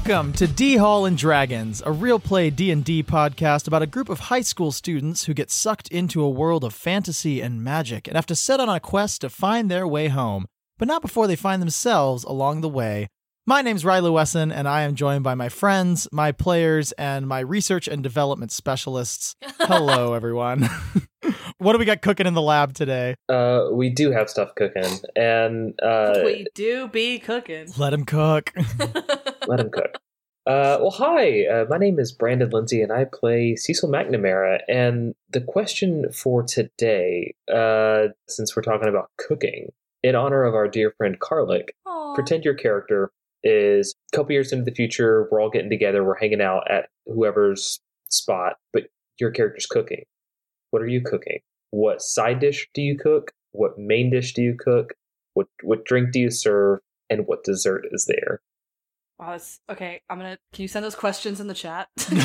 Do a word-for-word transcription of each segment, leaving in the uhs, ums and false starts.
Welcome to D Hall and Dragons, a real play D and D podcast about a group of high school students who get sucked into a world of fantasy and magic and have to set on a quest to find their way home, but not before they find themselves along the way. My name's Riley Wesson, and I am joined by my friends, my players, and my research and development specialists. Hello, everyone. What do we got cooking in the lab today? Uh, we do have stuff cooking, and uh, we do be cooking. Let him cook. Let him cook. Uh, well, hi. Uh, my name is Brandon Lindsay, and I play Cecil McNamara. And the question for today, uh, since we're talking about cooking, in honor of our dear friend Karlik, Aww. pretend your character is a couple years into the future. We're all getting together. We're hanging out at whoever's spot, but your character's cooking. What are you cooking? What side dish do you cook? What main dish do you cook? What what drink do you serve? And what dessert is there? Wow, that's, okay, I'm gonna. Can you send those questions in the chat?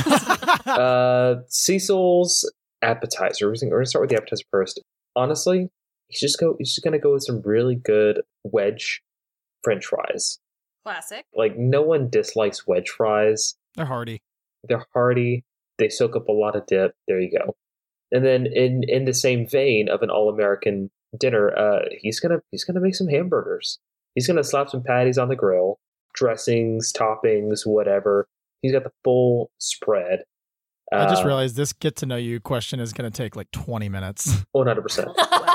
uh, Cecil's appetizer. We're gonna start with the appetizer first. Honestly, he's just go. He's just gonna go with some really good wedge French fries. Classic. Like, no one dislikes wedge fries. They're hearty. They're hearty. They soak up a lot of dip. There you go. And then in, in the same vein of an all-American dinner, uh, he's gonna he's gonna make some hamburgers. He's gonna slap some patties on the grill, dressings, toppings, whatever. He's got the full spread. I just Uh, realized this get to know you question is going to take like twenty minutes. one hundred percent.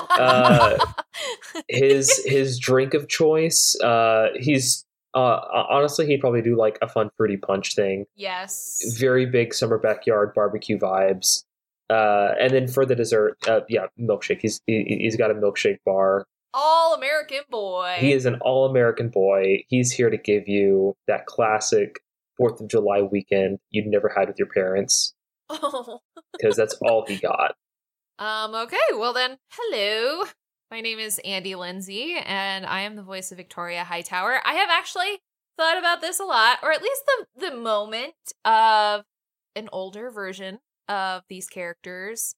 Uh, his his drink of choice. Uh, he's uh, honestly he'd probably do like a fun fruity punch thing. Yes. Very big summer backyard barbecue vibes. Uh, and then for the dessert, uh, yeah, milkshake. He's he, he's got a milkshake bar. All American boy. He is an all American boy. He's here to give you that classic Fourth of July weekend you'd never had with your parents, Oh. because that's all he got. Um, okay, well then, hello. My name is Andy Lindsay, and I am the voice of Victoria Hightower. I have actually thought about this a lot, or at least the, the moment of an older version of these characters,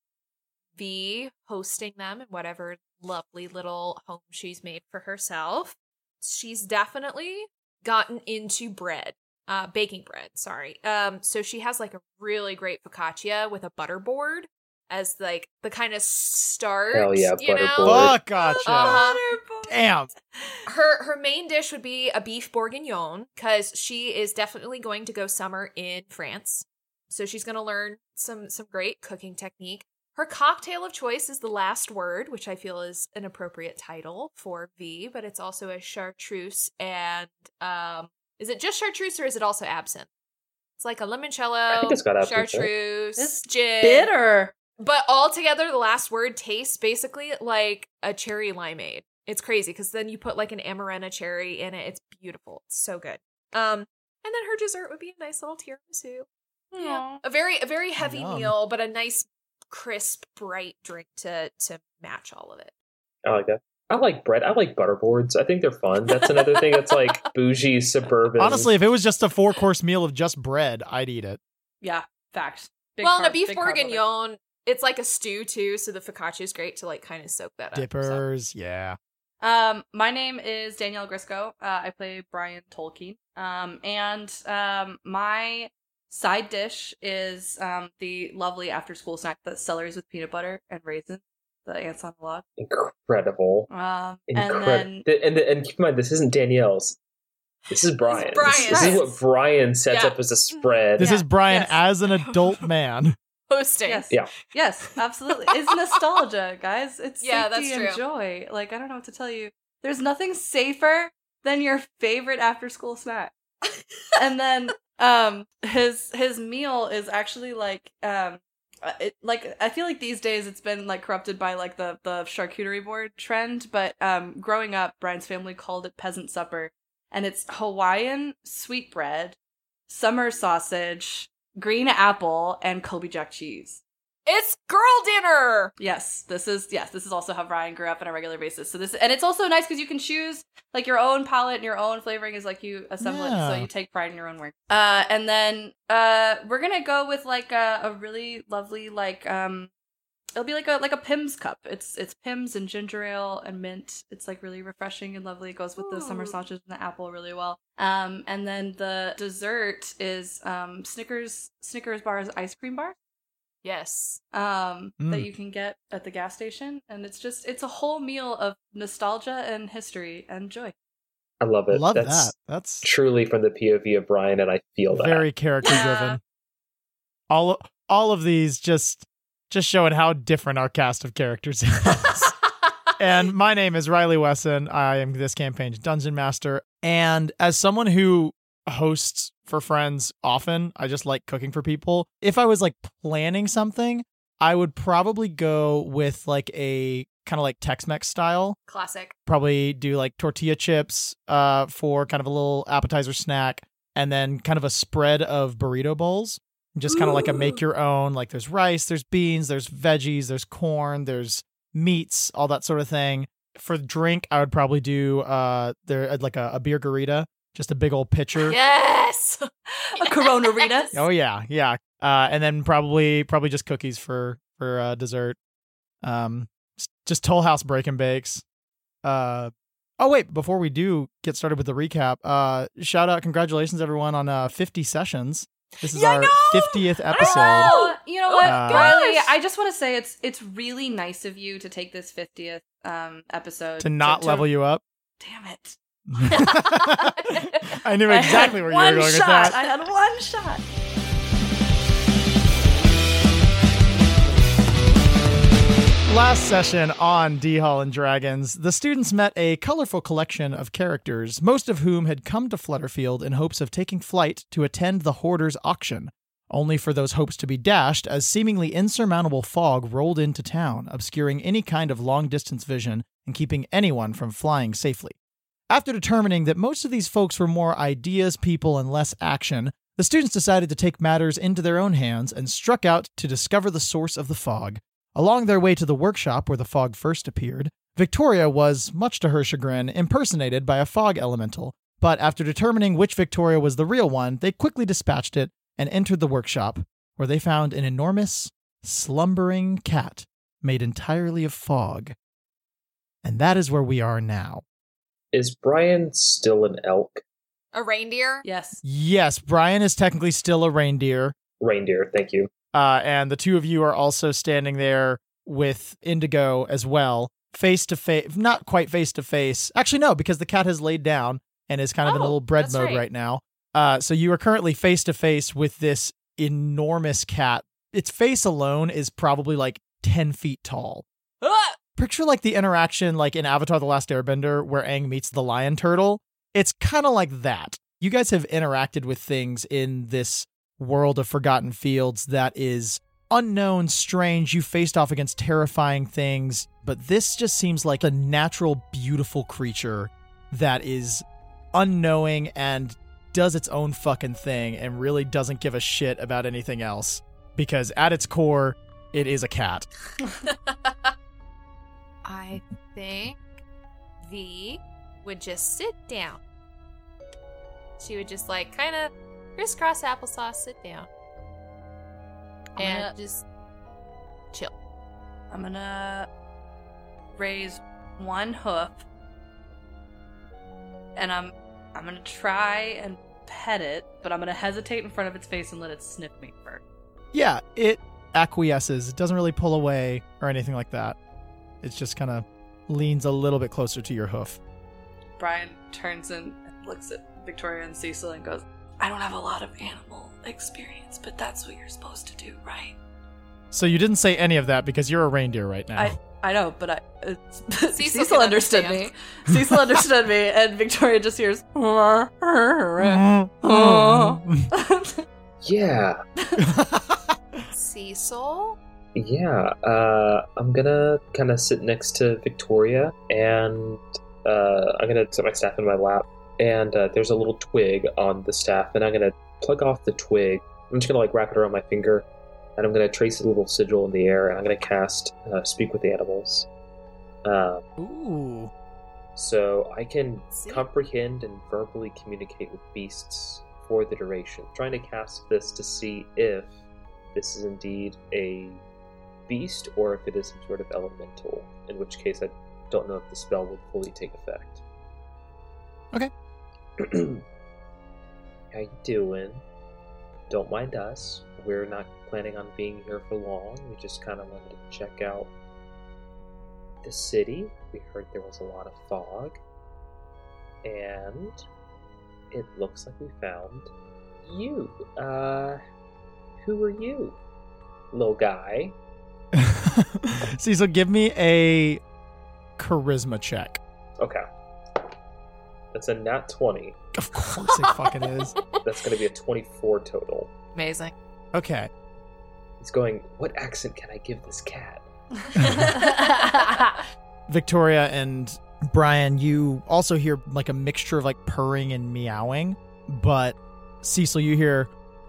V hosting them in whatever lovely little home she's made for herself. She's definitely gotten into bread. Uh, baking bread, sorry. Um, so she has like a really great focaccia with a butter board as like the kind of start. Hell yeah, you butter know? board. Fuck, gotcha. Uh-huh. Damn. Her her main dish would be a beef bourguignon because she is definitely going to go summer in France. So she's going to learn some some great cooking technique. Her cocktail of choice is the last word, which I feel is an appropriate title for V, but it's also a chartreuse and um. Is it just chartreuse or is it also absinthe? It's like a limoncello, I think it's got absinthe, right? chartreuse, It's gin. Bitter. But all together, the last word tastes basically like a cherry limeade. It's crazy because then you put like an Amarena cherry in it. It's beautiful. It's so good. Um, and then her dessert would be a nice little tiramisu. Yeah, a very a very heavy Yum. meal, but a nice, crisp, bright drink to to match all of it. I like that. I like bread. I like butter boards. I think they're fun. That's another thing that's like bougie, suburban. Honestly, if it was just a four-course meal of just bread, I'd eat it. Yeah, facts. Big well, and a carb- beef big carb lover. bourguignon, it's like a stew too, so the focaccia is great to like kind of soak that up. so. Dippers, yeah. Um, my name is Danielle Grisco. Uh, I play Brian Tolkien. Um, and um, my side dish is um the lovely after-school snack that's celeries with peanut butter and raisins. The ants on the log. Incredible. Um, Incredible. and then And, and keep in mind, this isn't Danielle's. This is Brian. Brian's. This, this is what Brian sets Yeah. up as a spread. This Yeah, is Brian yes. as an adult man. Hosting. yes, Yeah. yes, absolutely. It's nostalgia, guys. It's Yeah, safety that's and true. joy. Like I don't know what to tell you. There's nothing safer than your favorite after-school snack. And then um, his his meal is actually like um. Uh, It, like I feel like these days it's been like corrupted by like the the charcuterie board trend, but um growing up Brian's family called it peasant supper, and it's Hawaiian sweetbread, summer sausage, green apple, and Kobe Jack cheese. It's girl dinner. Yes, this is yes, this is also how Brian grew up on a regular basis. So this and it's also nice because you can choose like your own palette and your own flavoring is like you assemble it, so Yeah. you take pride in your own work. Uh, and then uh, we're gonna go with like a, a really lovely like um it'll be like a like a Pimm's cup. It's it's Pimm's and ginger ale and mint. It's like really refreshing and lovely. It goes with Ooh. the summer sausage and the apple really well. Um, and then the dessert is um Snickers Snickers bars ice cream bar. Yes. Um, mm. that you can get at the gas station, and it's just it's a whole meal of nostalgia and history and joy. I love it. Love That's that. That's truly from the P O V of Brian, and I feel that. Very character driven. Yeah. All all of these just just showing how different our cast of characters is. And my name is Riley Wesson. I am this campaign's dungeon master, and as someone who hosts for friends often, I just like cooking for people. If I was like planning something, I would probably go with like a kind of like Tex-Mex style. Classic. Probably do like tortilla chips uh for kind of a little appetizer snack, and then kind of a spread of burrito bowls. Just kind of like a make your own, like there's rice, there's beans, there's veggies, there's corn, there's meats, all that sort of thing. For drink, I would probably do uh there like a, a beer garita. Just a big old pitcher. Yes. A Corona Rita. Oh yeah, yeah. Uh, and then probably probably just cookies for for uh, dessert. Um, just, just Toll House break and bakes. Uh, oh wait, before we do get started with the recap, uh, shout out, congratulations everyone on uh fifty sessions. This is yeah, our fiftieth episode. Oh, you know what, Uh, Riley? I just want to say it's it's really nice of you to take this fiftieth um episode To not to, level you up. Damn it. I knew exactly I where had you one were going shot. with that. I had one shot. Last session on D Hall and Dragons, the students met a colorful collection of characters, most of whom had come to Flutterfield in hopes of taking flight to attend the Hoarder's auction, only for those hopes to be dashed as seemingly insurmountable fog rolled into town, obscuring any kind of long-distance vision and keeping anyone from flying safely. After determining that most of these folks were more ideas people and less action, the students decided to take matters into their own hands and struck out to discover the source of the fog. Along their way to the workshop where the fog first appeared, Victoria was, much to her chagrin, impersonated by a fog elemental, but after determining which Victoria was the real one, they quickly dispatched it and entered the workshop, where they found an enormous, slumbering cat made entirely of fog. And that is where we are now. Is Brian still an elk? A reindeer? Yes. Yes, Brian is technically still a reindeer. Reindeer, thank you. Uh, and the two of you are also standing there with Indigo as well, face to face, not quite face to face. Actually, no, because the cat has laid down and is kind of in a Oh, little bread that's mode right. right now. Uh, so you are currently face to face with this enormous cat. Its face alone is probably like ten feet tall. Ah! Picture like the interaction like in Avatar The Last Airbender where Aang meets the lion turtle. It's kind of like that. You guys have interacted with things in this world of Forgotten Fields that is unknown, strange. You faced off against terrifying things, but this just seems like a natural, beautiful creature that is unknowing and does its own fucking thing and really doesn't give a shit about anything else. Because at its core, it is a cat. I think V would just sit down. She would just like kind of crisscross applesauce, sit down. I'm And gonna- just chill. I'm gonna raise one hoof, and I'm I'm gonna try and pet it, but I'm gonna hesitate in front of its face and let it sniff me first. Yeah, it acquiesces. It doesn't really pull away or anything like that. It just kind of leans a little bit closer to your hoof. Brian turns and looks at Victoria and Cecil and goes, I don't have a lot of animal experience, but that's what you're supposed to do, right? So you didn't say any of that because you're a reindeer right now. I I know, but I it's, Cecil Cecil, can understood understand. me. Cecil understood me, and Victoria just hears. Yeah, Cecil? yeah. Uh, I'm gonna kind of sit next to Victoria, and uh, I'm gonna set my staff in my lap. And uh, there's a little twig on the staff, and I'm gonna pluck off the twig. I'm just gonna like wrap it around my finger, and I'm gonna trace a little sigil in the air, and I'm gonna cast uh, Speak with the Animals. Um, Ooh. so I can See? comprehend and verbally communicate with beasts for the duration. Trying to cast this to see if this is indeed a beast or if it is some sort of elemental, in which case I don't know if the spell would fully take effect. Okay. How you doing? Don't mind us. We're not planning on being here for long. We just kind of wanted to check out the city. We heard there was a lot of fog. And it looks like we found you. Uh, who are you, little guy? Cecil, give me a charisma check. Okay. That's a nat twenty. Of course it fucking is. That's going to be a twenty-four total. Amazing. Okay. He's going, what accent can I give this cat? Victoria and Brian, you also hear like a mixture of like purring and meowing, but Cecil, you hear,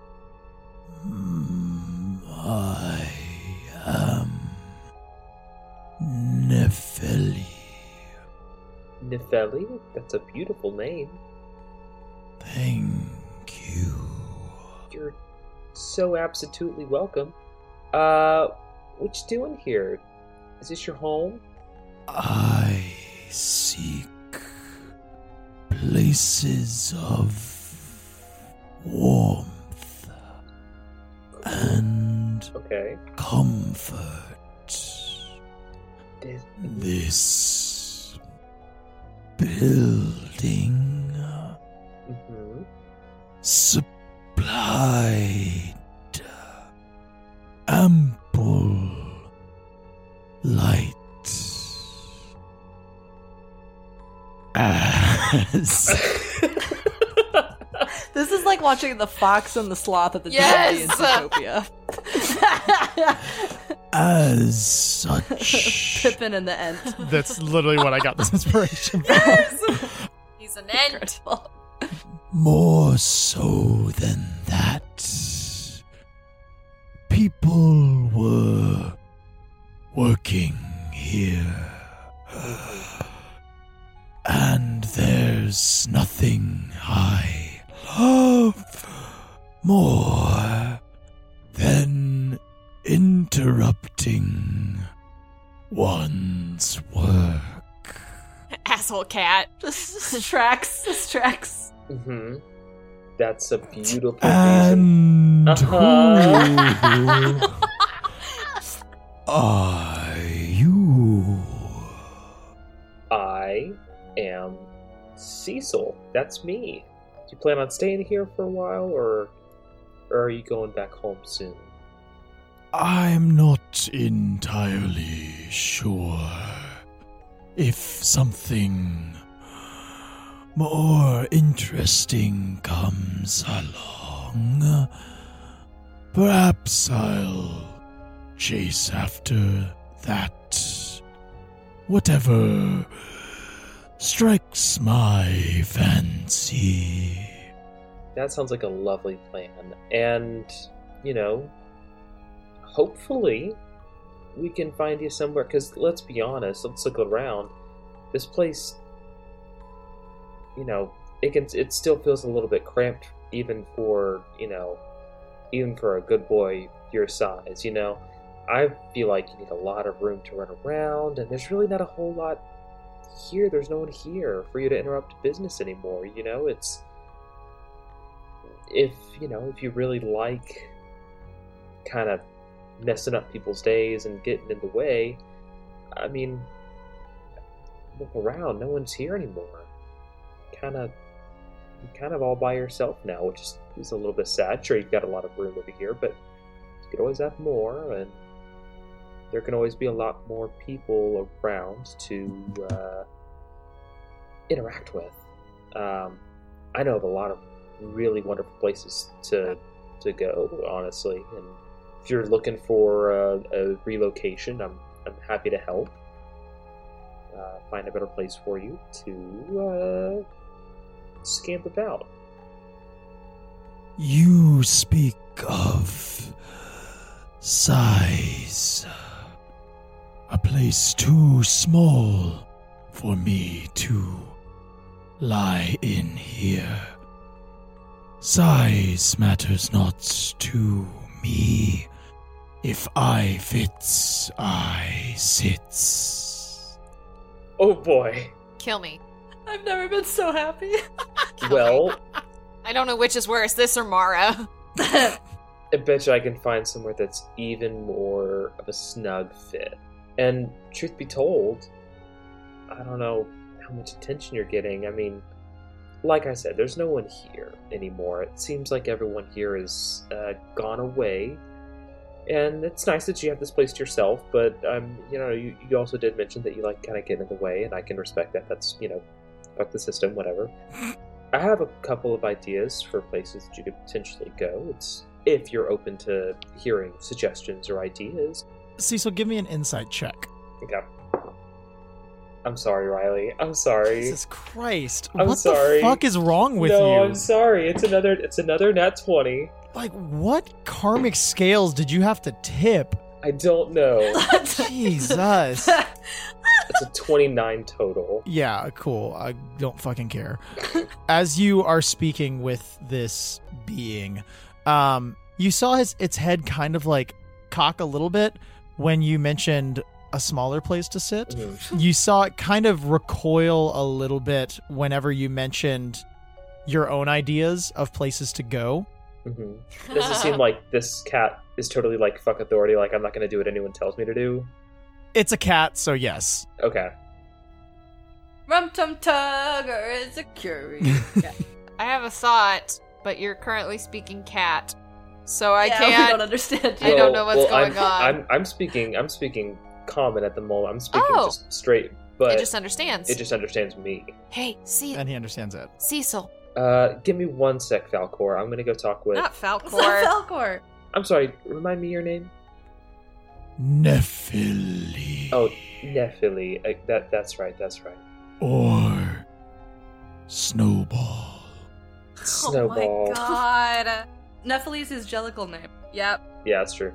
mm, I am Nefeli. Nefeli? That's a beautiful name. Thank you. You're so absolutely welcome. Uh, what you doing here? Is this your home? I seek places of warmth and Okay. comfort. This, This building mm-hmm. supplied ample light as This is like watching the fox and the sloth at the Yes! D and D in Zootopia. as such. Pippin and the Ent. That's literally what I got this inspiration from. He's an ent. Incredible. More so than that, people were working here. And there's nothing I love more than interrupting one's work. Asshole cat. This, this tracks. This tracks. Mm-hmm. That's a beautiful reason. And Uh-huh. who are you? I am Cecil. That's me. Do you plan on staying here for a while, or, or are you going back home soon? I'm not entirely sure. If something more interesting comes along, perhaps I'll chase after that. Whatever strikes my fancy. That sounds like a lovely plan. And, you know, hopefully we can find you somewhere. Because let's be honest, let's look around. This place, you know, it can. It still feels a little bit cramped, even for, you know, even for a good boy your size, you know. I feel like you need a lot of room to run around, and there's really not a whole lot here. There's no one here for you to interrupt business anymore, you know. It's if you know if you really like kind of messing up people's days and getting in the way, I mean, look around. No one's here anymore. Kind of, kind of all by yourself now, which is, is a little bit sad. Sure, you've got a lot of room over here, but you could always have more, and there can always be a lot more people around to uh, interact with. Um, I know of a lot of really wonderful places to to go, honestly. And if you're looking for a, a relocation, I'm I'm happy to help uh, find a better place for you to uh, scamp about. You speak of size. A place too small for me to lie in here. Size matters not to me If I fits, I sits. Oh boy. Kill me. I've never been so happy. Well, I don't know which is worse, this or Mara. I bet you I can find somewhere that's even more of a snug fit. And truth be told, I don't know how much attention you're getting. I mean, like I said, there's no one here anymore. It seems like everyone here is uh, gone away. And it's nice that you have this place to yourself, but um, you know, you, you also did mention that you like kind of getting in the way, and I can respect that. That's, you know, fuck the system, whatever. I have a couple of ideas for places that you could potentially go. It's if you're open to hearing suggestions or ideas. Cecil, give me an insight check. Okay. I'm sorry, Riley. I'm sorry. Jesus Christ. I'm what sorry. the fuck is wrong with no, you? I'm sorry. It's another. It's another nat twenty. Like, what karmic scales did you have to tip? I don't know. Jesus. It's a twenty-nine total. Yeah, cool. I don't fucking care. As you are speaking with this being, um, you saw his its head kind of like cock a little bit when you mentioned a smaller place to sit. Mm-hmm. You saw it kind of recoil a little bit whenever you mentioned your own ideas of places to go. Mm-hmm. Does it seem like this cat is totally like fuck authority? Like I'm not going to do what anyone tells me to do? It's a cat, so yes. Okay. Rum Tum Tugger is a curious cat. I have a thought, but you're currently speaking cat, so I yeah, we can't. don't understand I you. don't know what's well, going I'm, on. I'm I'm speaking. I'm speaking common at the moment. I'm speaking Oh. just straight, but It just understands. it just understands me. Hey, Ce- And he understands it. Cecil, Uh, give me one sec, Falcor. I'm gonna go talk with. not It's Falcor. not Falcor. I'm sorry. Remind me your name. Nephili. Oh, Nephili. Uh, that that's right. That's right. Or Snowball. Snowball. Oh my god. Nephili's his jellicle name. Yep. Yeah, that's true.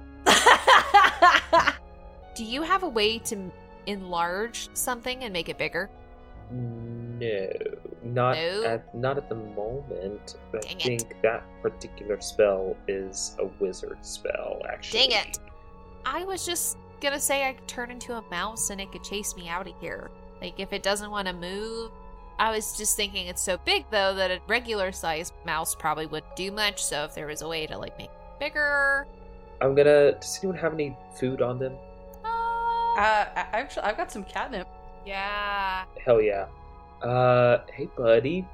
Do you have a way to enlarge something and make it bigger? No, not No? at not at the moment. I Dang it. think that particular spell is a wizard spell. Actually. Dang it. I was just gonna say I could turn into a mouse and it could chase me out of here. Like, if it doesn't want to move. I was just thinking it's so big, though, that a regular sized mouse probably wouldn't do much, so if there was a way to, like, make it bigger. I'm gonna. Does anyone have any food on them? Uh, Uh, I- actually, I've got some catnip. yeah. Hell yeah. Uh, hey buddy.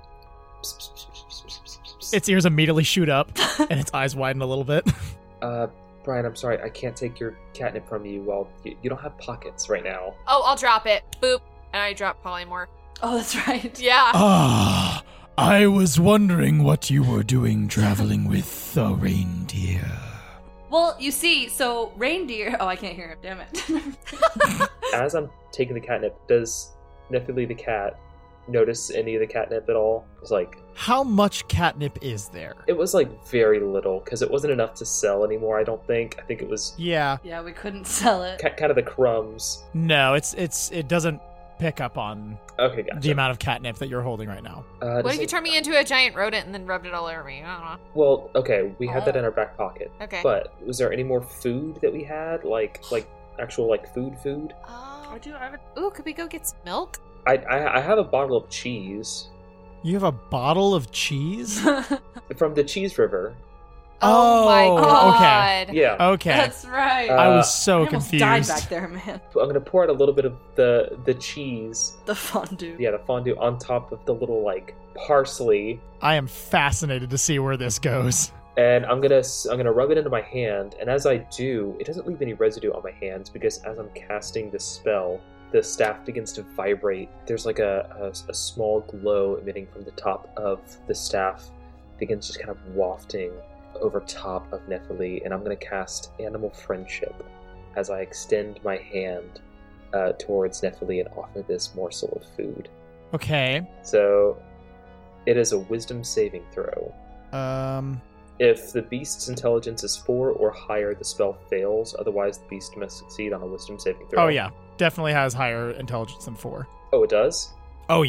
Its ears immediately shoot up, and its eyes widen a little bit. Uh, Brian, I'm sorry, I can't take your catnip from you while you, you don't have pockets right now. Oh, I'll drop it. Boop. And I drop polymorph. Oh, that's right. Yeah. Ah, I was wondering what you were doing traveling with a reindeer. Well, you see, so reindeer. Oh, I can't hear him. Damn it. As I'm taking the catnip, does Nephili the cat notice any of the catnip at all? It's like How much catnip is there? it was like very little because it wasn't enough to sell anymore. I don't think. I think it was Yeah, Yeah, we couldn't sell it. ca- kind of the crumbs. no, it's it's it doesn't pick up on Okay, gotcha. the amount of catnip that you're holding right now. Uh, What does if you it- turn me into a giant rodent and then rubbed it all over me? I don't know. Well, okay, we had that Oh. in our back pocket. Okay. But was there any more food that we had? Like like actual like food food? I Oh. do. I have Ooh, could we go get some milk? I I, I have a bottle of cheese You have a bottle of cheese? a. from the Cheese River. Oh, my okay. god. Yeah. Okay. That's right. Uh, I was so I almost confused. died back there, man. I'm gonna pour out a little bit of the the cheese, The fondue. yeah, the fondue on top of the little like parsley, I am fascinated to see where this goes. and I'm gonna s- I'm gonna rub it into my hand. And as I do, it doesn't leave any residue on my hands because as I'm casting this spell, the staff begins to vibrate. There's like a a, a small glow emitting from the top of the staff, begins just kind of wafting over top of Nephili, and I'm gonna cast Animal Friendship as I extend my hand uh, towards Nephili and offer this morsel of food. Okay. So it is a wisdom saving throw. Um. If the beast's intelligence is four or higher, the spell fails. Otherwise, the beast must succeed on a wisdom saving throw. Oh yeah, definitely has higher intelligence than four. Oh, it does? Oh yeah.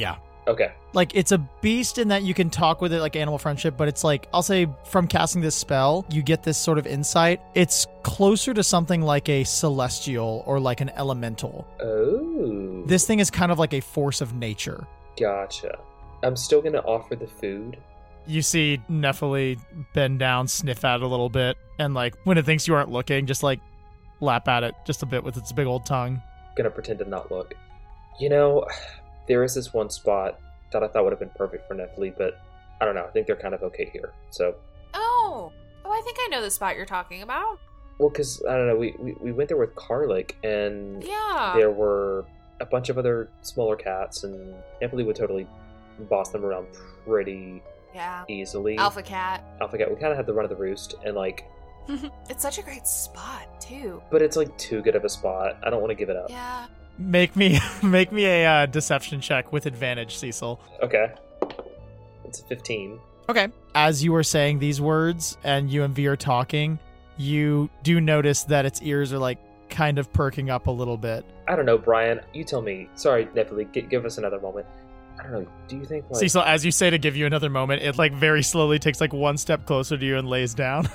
Okay. Like, it's a beast in that you can talk with it like Animal Friendship, but it's like, I'll say from casting this spell, you get this sort of insight. It's closer to something like a celestial or like an elemental. Oh. This thing is kind of like a force of nature. Gotcha. I'm still going to offer the food. You see Nephili bend down, sniff at it a little bit, and like, when it thinks you aren't looking, just like lap at it just a bit with its big old tongue. Gonna pretend to not look. You know, there is this one spot that I thought would have been perfect for Nephili, but I don't know. I think they're kind of okay here. So, Oh, oh, I think I know the spot you're talking about. well, because I don't know, we, we we went there with Karlik, and Yeah. there were a bunch of other smaller cats, and Nephili would totally boss them around pretty Yeah. easily. Alpha Cat. Alpha Cat. We kind of had the run of the roost, and like, It's such a great spot, too. but it's like too good of a spot. I don't want to give it up. Yeah. Make me make me a uh, deception check with advantage, Cecil. Okay, it's a fifteen. Okay. As you are saying these words and you and V are talking, you do notice that its ears are like kind of perking up a little bit. I don't know, Brian. You tell me. Sorry, Nephili. G- give us another moment. I don't know. Do you think like Cecil, as you say to give you another moment, it like very slowly takes like one step closer to you and lays down.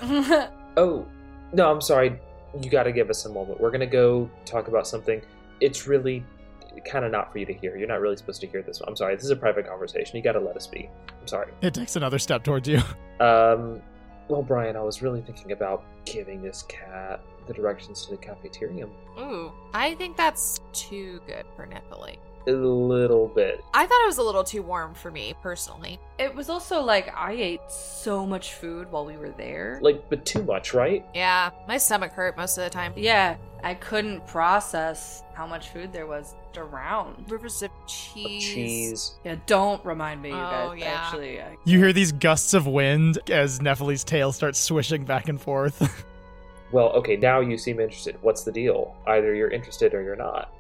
Oh, no, I'm sorry. You got to give us a moment. We're going to go talk about something. It's really kind of not for you to hear. You're not really supposed to hear this. I'm sorry. This is a private conversation. You got to let us be. I'm sorry. It takes another step towards you. Um, well, Brian, I was really thinking about giving this cat the directions to the cafeterium. Ooh, I think that's too good for Nephili. A little bit. I thought it was a little too warm for me, personally. It was also like I ate so much food while we were there. Like, but too much, right? Yeah, my stomach hurt most of the time. Yeah, I couldn't process how much food there was around. Rivers of cheese. Cheese. Yeah, don't remind me, you Oh, guys. yeah. Actually, I You hear these gusts of wind as Nephili's tail starts swishing back and forth. Well, okay, now you seem interested. What's the deal? Either you're interested or you're not.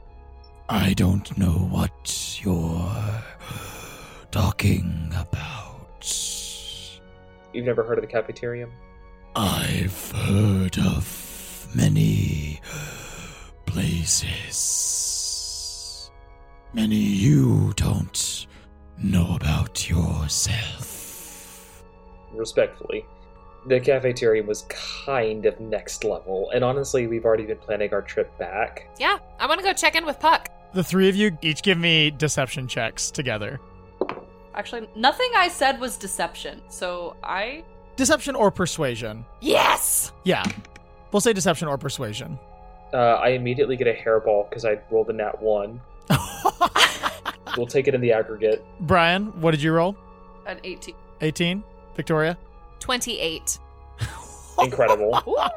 I don't know what you're talking about. You've never heard of the cafeterium? I've heard of many places. Many you don't know about yourself. Respectfully, the cafeteria was kind of next level, and honestly, we've already been planning our trip back. Yeah, I want to go check in with Puck. The three of you each give me deception checks together. actually nothing I said was deception. So I Deception or persuasion. Yes! Yeah. We'll say deception or persuasion. Uh, I immediately get a hairball because I rolled a nat one. We'll take it in the aggregate. Brian, what did you roll? an eighteen. eighteen? Victoria? twenty-eight. Incredible.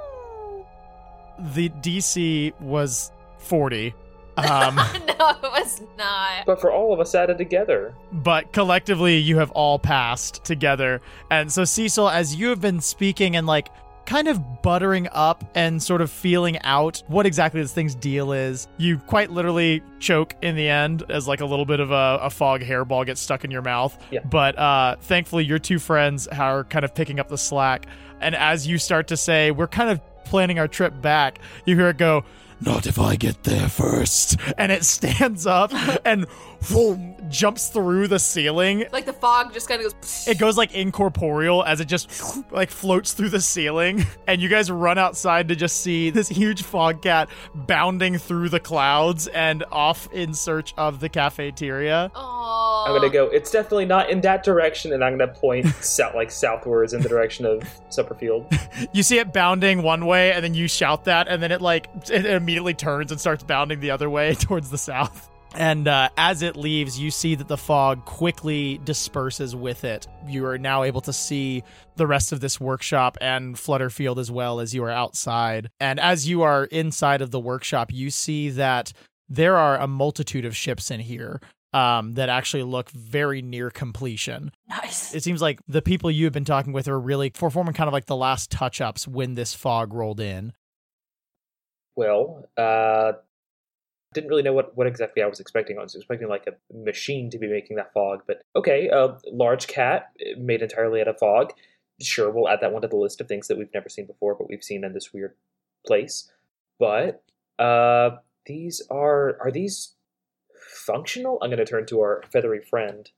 The D C was forty. Um, no, it was not. But for all of us added together. but collectively, you have all passed together. And so, Cecil, as you have been speaking and like kind of buttering up and sort of feeling out what exactly this thing's deal is, you quite literally choke in the end as like a little bit of a, a fog hairball gets stuck in your mouth. Yeah. But uh, thankfully, your two friends are kind of picking up the slack. And as you start to say, we're kind of planning our trip back, you hear it go, Not if I get there first. and it stands up and boom, jumps through the ceiling. Like the fog just kind of goes. It goes like incorporeal as it just like floats through the ceiling, and you guys run outside to just see this huge fog cat bounding through the clouds and off in search of the cafeteria. Oh. I'm gonna go. It's definitely not in that direction, and I'm gonna point south, like southwards in the direction of Supperfield. You see it bounding one way, and then you shout that, and then it like it immediately turns and starts bounding the other way towards the south. And uh, as it leaves, you see that the fog quickly disperses with it. You are now able to see the rest of this workshop and Flutterfield as well as you are outside. And as you are inside of the workshop, you see that there are a multitude of ships in here um, that actually look very near completion. Nice. It seems like the people you have been talking with are really performing kind of like the last touch-ups when this fog rolled in. Well, uh, didn't really know what, what exactly I was expecting. I was expecting like a machine to be making that fog, but okay, a large cat made entirely out of fog. Sure, we'll add that one to the list of things that we've never seen before, but we've seen in this weird place. But uh, these are are these functional? I'm going to turn to our feathery friend.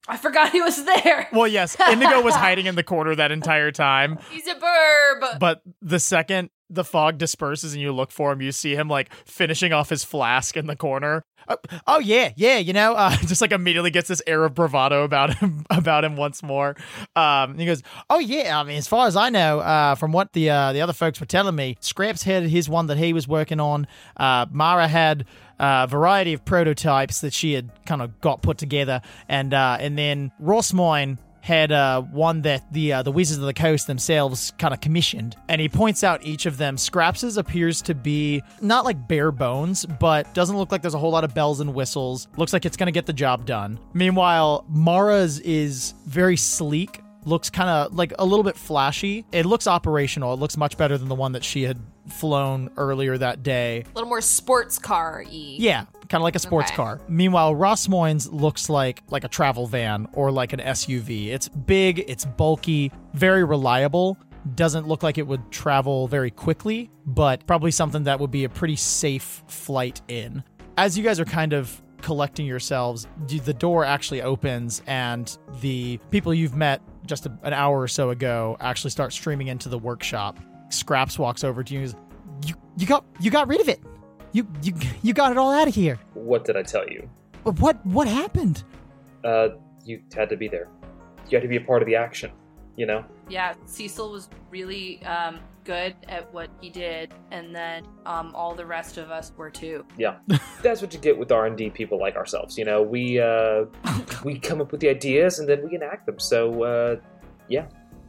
I forgot he was there. Well, yes, Indigo was hiding in the corner that entire time. He's a burb. But the second the fog disperses and you look for him, you see him like finishing off his flask in the corner. Oh, oh yeah, yeah, you know, uh, just like immediately gets this air of bravado about him, about him once more. Um, and he goes, oh yeah, I mean, as far as I know, uh, from what the uh, the other folks were telling me, Scraps had his one that he was working on. Uh, Mara had a variety of prototypes that she had kind of got put together, and uh, and then Rossmoyne had uh, one that the uh, the Wizards of the Coast themselves kind of commissioned. And he points out each of them. Scraps's appears to be not like bare bones, but doesn't look like there's a whole lot of bells and whistles. Looks like it's going to get the job done. Meanwhile, Mara's is very sleek. Looks kind of like a little bit flashy. It looks operational. It looks much better than the one that she had flown earlier that day. A little more sports car-y. Yeah, kind of like a sports Okay. car. Meanwhile, Rossmoyne's looks like like a travel van or like an S U V. It's big, it's bulky, very reliable. Doesn't look like it would travel very quickly, but probably something that would be a pretty safe flight in. As you guys are kind of collecting yourselves, the door actually opens and the people you've met just a, an hour or so ago actually start streaming into the workshop. Scraps walks over to you and goes, you, you got you got rid of it. You you you got it all out of here. What did I tell you? But what what happened? Uh, you had to be there. You had to be a part of the action, you know? Yeah, Cecil was really um, good at what he did, and then um, all the rest of us were too. Yeah. That's what you get with R and D people like ourselves, you know? We, uh, we come up with the ideas and then we enact them. So, uh, yeah.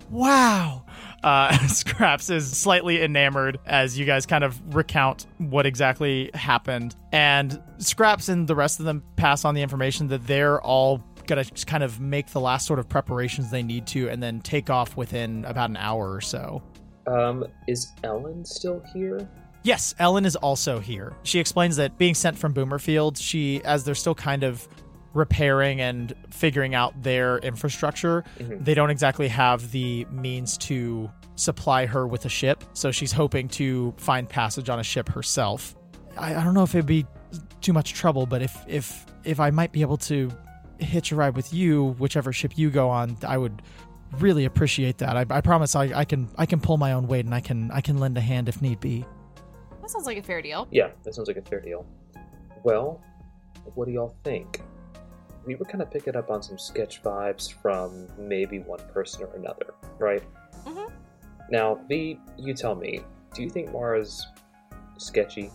Wow. Uh, Scraps is slightly enamored as you guys kind of recount what exactly happened. And Scraps and the rest of them pass on the information that they're all going to kind of make the last sort of preparations they need to and then take off within about an hour or so. Um, is Ellen still here? Yes, Ellen is also here. She explains that being sent from Boomerfield, she, as they're still kind of repairing and figuring out their infrastructure, Mhm. they don't exactly have the means to supply her with a ship. So she's hoping to find passage on a ship herself. I, I don't know if it'd be too much trouble, but if if if I might be able to hitch a ride with you, whichever ship you go on, I would really appreciate that. I, I promise I, I can I can pull my own weight and I can I can lend a hand if need be. That sounds like a fair deal. Yeah, that sounds like a fair deal. Well, what do y'all think? We were kind of picking up on some sketch vibes from maybe one person or another, right? Mhm. Now, V, you tell me, do you think Mara's sketchy?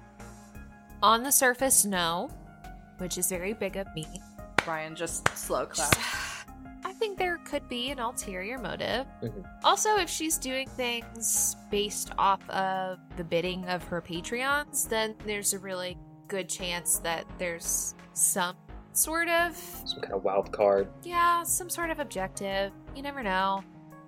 On the surface, no, which is very big of me. Brian just slow clap. I think there could be an ulterior motive. Mhm. Also, if she's doing things based off of the bidding of her Patreons, then there's a really good chance that there's some sort of, Some kind of wild card? yeah, some sort of objective. You never know.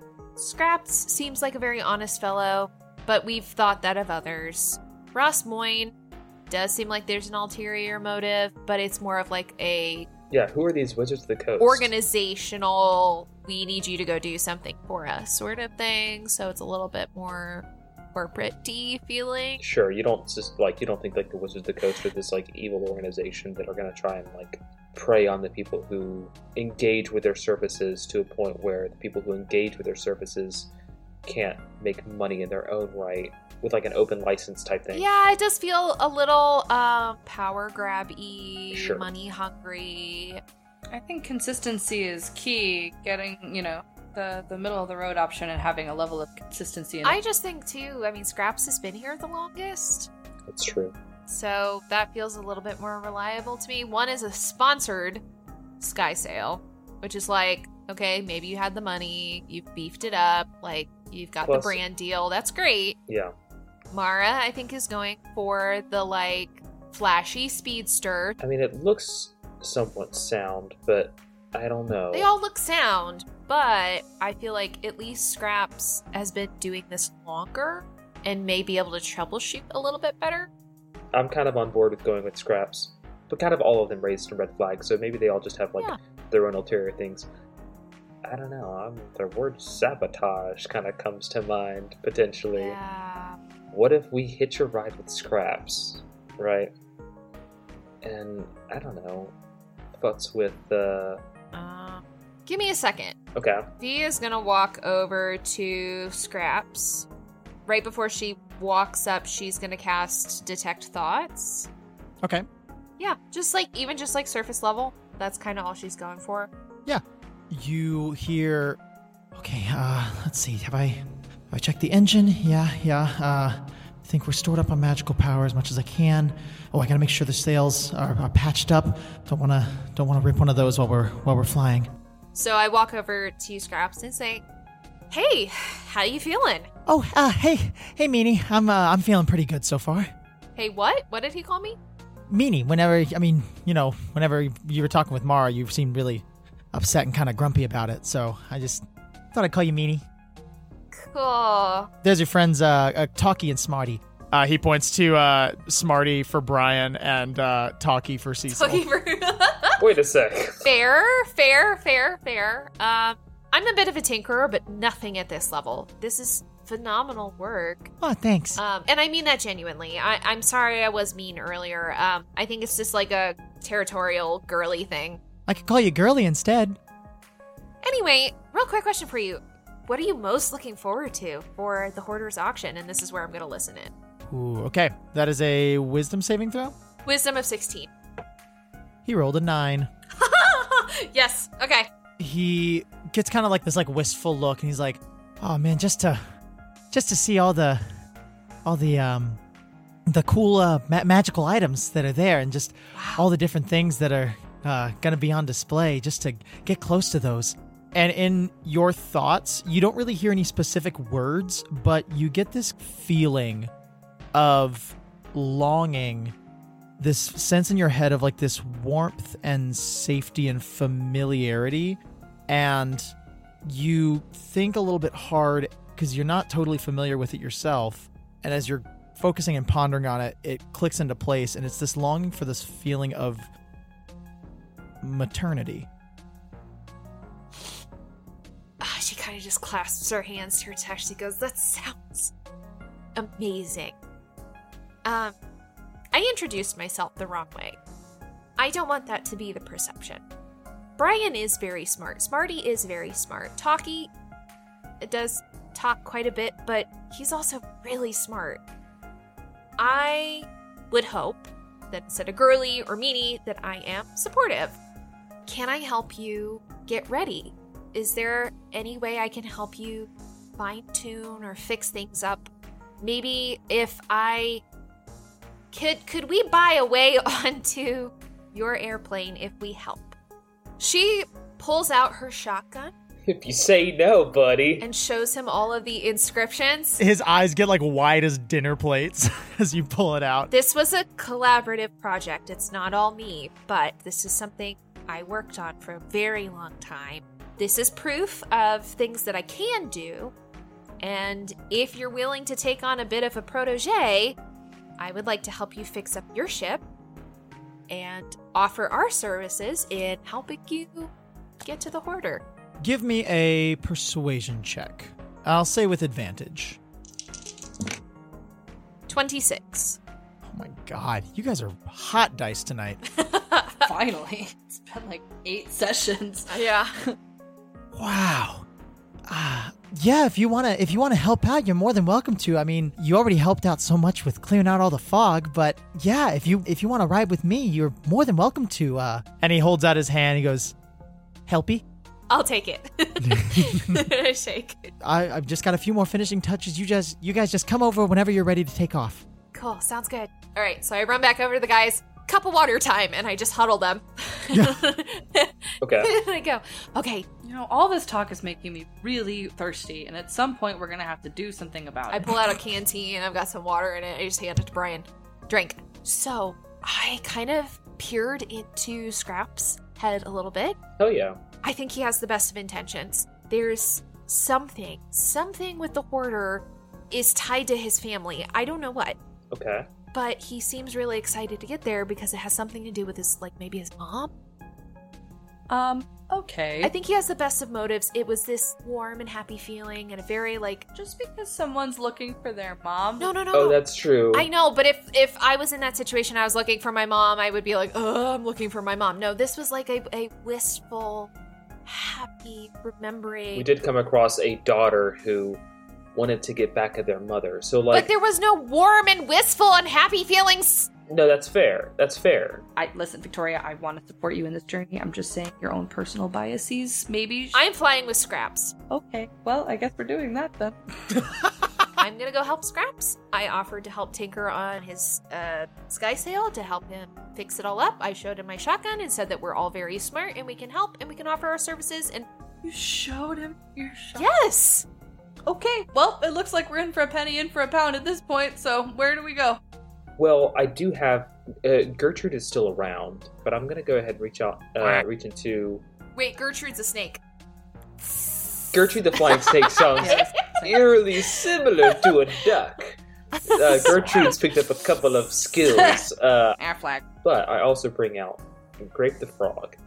Scraps seems like a very honest fellow, but we've thought that of others. Rossmoyne does seem like there's an ulterior motive, but it's more of like a Yeah, who are these Wizards of the Coast? organizational, we need you to go do something for us sort of thing. So it's a little bit more corporate-y feeling. Sure, you don't just like you don't think like the Wizards of the Coast are this like evil organization that are gonna try and like prey on the people who engage with their services to a point where the people who engage with their services can't make money in their own right with like an open license type thing. Yeah, it does feel a little um, power grab-y, Sure. money hungry. I think consistency is key. Getting, you know, the the middle of the road option and having a level of consistency in it. I just think too, I mean, Scraps has been here the longest. That's true. So that feels a little bit more reliable to me. One is a sponsored Sky Sail, which is like, okay, maybe you had the money, you've beefed it up, like you've got Plus- the brand deal. That's great. Yeah. Mara, I think, is going for the like flashy speedster. I mean, it looks somewhat sound, but I don't know. They all look sound, but I feel like at least Scraps has been doing this longer and may be able to troubleshoot a little bit better. I'm kind of on board with going with Scraps, but kind of all of them raised some red flags, so maybe they all just have like Yeah. their own ulterior things. I don't know. I'm, the word sabotage kind of comes to mind potentially. Yeah. What if we hitch a ride with Scraps, right? And I don't know, futs with uh, Um, Give me a second. Okay. V is gonna walk over to Scraps. Right before she walks up, she's gonna cast Detect Thoughts. Okay. Yeah, just like, even just like surface level. That's kind of all she's going for. Yeah. You hear, okay, uh, let's see, have I, have I checked the engine? Yeah, yeah, uh, I think we're stored up on magical power as much as I can. Oh, I gotta make sure the sails are, are patched up. Don't wanna, don't wanna rip one of those while we're, while we're flying. So I walk over to Scraps and say, "Hey, how you feeling?" Oh, uh, hey, hey, Meanie, I'm, uh, I'm feeling pretty good so far. Hey, what? What did he call me? Meanie, whenever, I mean, you know, whenever you were talking with Mara, you seemed really upset and kind of grumpy about it, so I just thought I'd call you Meanie. Cool. There's your friends, uh, uh Talkie and Smarty. Uh, he points to uh, Smarty for Brian and uh, Talkie for Cecil. Talkie for- Wait a sec. Fair, fair, fair, fair. Um, I'm a bit of a tinkerer, but nothing at this level. This is phenomenal work. Oh, thanks. Um, and I mean that genuinely. I- I'm sorry I was mean earlier. Um, I think it's just like a territorial, girly thing. I could call you Girly instead. Anyway, real quick question for you. What are you most looking forward to for the Hoarder's auction? And this is where I'm going to listen in. Ooh, okay. That is a wisdom saving throw? Wisdom of sixteen. He rolled a nine. Yes, okay. He gets kind of like this like wistful look, and he's like, "Oh man, just to, just to see all the, all the um, the cool uh, ma- magical items that are there, and just all the different things that are uh, gonna be on display, just to get close to those." And in your thoughts, you don't really hear any specific words, but you get this feeling of longing, this sense in your head of like this warmth and safety and familiarity. And you think a little bit hard because you're not totally familiar with it yourself. And as you're focusing and pondering on it, it clicks into place. And it's this longing for this feeling of maternity. Ah, she kind of just clasps her hands to her chest. She goes, "That sounds amazing." Um, I introduced myself the wrong way. I don't want that to be the perception. Brian is very smart. Smarty is very smart. Talkie does talk quite a bit, but he's also really smart. I would hope that instead of girly or meanie, that I am supportive. Can I help you get ready? Is there any way I can help you fine-tune or fix things up? Maybe if I... Could, could we buy a way onto your airplane if we help? She pulls out her shotgun If you say no, buddy. and shows him all of the inscriptions. His eyes get like wide as dinner plates as you pull it out. This was a collaborative project. It's not all me, but this is something I worked on for a very long time. This is proof of things that I can do, and if you're willing to take on a bit of a protege, I would like to help you fix up your ship and offer our services in helping you get to the Hoarder. Give me a persuasion check. I'll say with advantage. twenty-six. Oh my god, you guys are hot dice tonight. Finally. It's been like eight sessions. Yeah. Wow. Uh, yeah, if you wanna if you wanna help out, you're more than welcome to. I mean, you already helped out so much with clearing out all the fog, but yeah, if you if you wanna ride with me, you're more than welcome to. Uh, and he holds out his hand. He goes, "Helpy." I'll take it. I shake. I, I've just got a few more finishing touches. You just you guys just come over whenever you're ready to take off. Cool, sounds good. All right, so I run back over to the guys. Cup of water time, and I just huddle them. Okay. And I go, okay. You know, all this talk is making me really thirsty, and at some point we're gonna have to do something about I it. pull out a canteen. I've got some water in it. I just hand it to Brian. Drink. So I kind of peered into Scraps' head a little bit. Oh, yeah. I think he has the best of intentions. There's something, something with the Hoarder is tied to his family. I don't know what, Okay. but he seems really excited to get there because it has something to do with his, like, maybe his mom. Um, okay. I think he has the best of motives. It was this warm and happy feeling and a very, like, just because someone's looking for their mom. no, no, no, Oh, no. that's true. I know, but if if I was in that situation, I was looking for my mom, I would be like, oh, I'm looking for my mom. No, this was like a, a wistful, happy remembering. We did come across a daughter who wanted to get back at their mother. So, like, but there was no warm and wistful and happy feelings. no, that's fair. That's fair. I listen, Victoria. I want to support you in this journey. I'm just saying your own personal biases, maybe. I'm flying with Scraps. Okay. Well, I guess we're doing that then. I'm gonna go help Scraps. I offered to help Tinker on his uh, sky sail to help him fix it all up. I showed him my shotgun and said that we're all very smart and we can help and we can offer our services. And You showed him your shot. yes, Okay. Well, it looks like we're in for a penny, in for a pound at this point. So where do we go? Well, I do have uh, Gertrude is still around, but I'm gonna go ahead and reach out, uh, reach into wait, Gertrude's a snake. Gertrude the Flying Snake. Sounds eerily similar to a duck. Uh, Gertrude's picked up a couple of skills, uh, Air flag. but I also bring out Grape the Frog.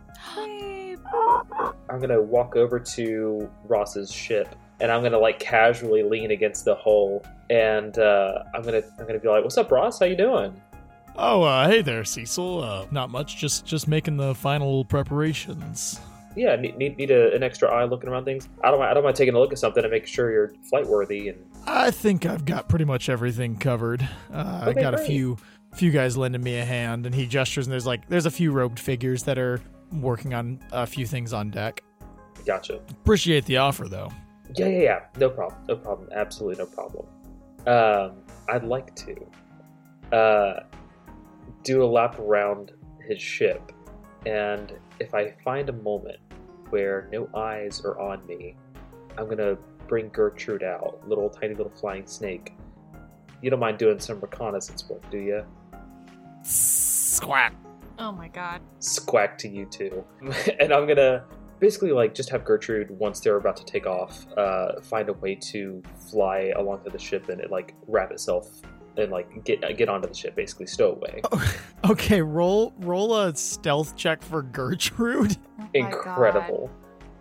I'm gonna walk over to Ross's ship, and I'm gonna like casually lean against the hull, and uh, I'm gonna I'm gonna be like, "What's up, Ross? How you doing?" Oh, uh, hey there, Cecil. Uh, not much, just just making the final preparations. Yeah, need need, need a, an extra eye looking around things. I don't mind, I don't mind taking a look at something and make sure you're flight worthy. And I think I've got pretty much everything covered. Uh, I Okay, got a great. few few guys lending me a hand, and he gestures, and there's like there's a few robed figures that are working on a few things on deck. gotcha. Appreciate the offer, though. Yeah, yeah, yeah. No problem. No problem. Absolutely no problem. Um, I'd like to uh, do a lap around his ship, and if I find a moment where no eyes are on me, I'm gonna bring Gertrude out, little tiny little flying snake. You don't mind doing some reconnaissance work, do you? Squawk. Oh my god. Squack to you too. And I'm gonna basically like just have Gertrude, once they're about to take off, uh, find a way to fly along to the ship and it like wrap itself and like get get onto the ship, basically stow away. Okay, roll roll a stealth check for Gertrude. Oh my Incredible.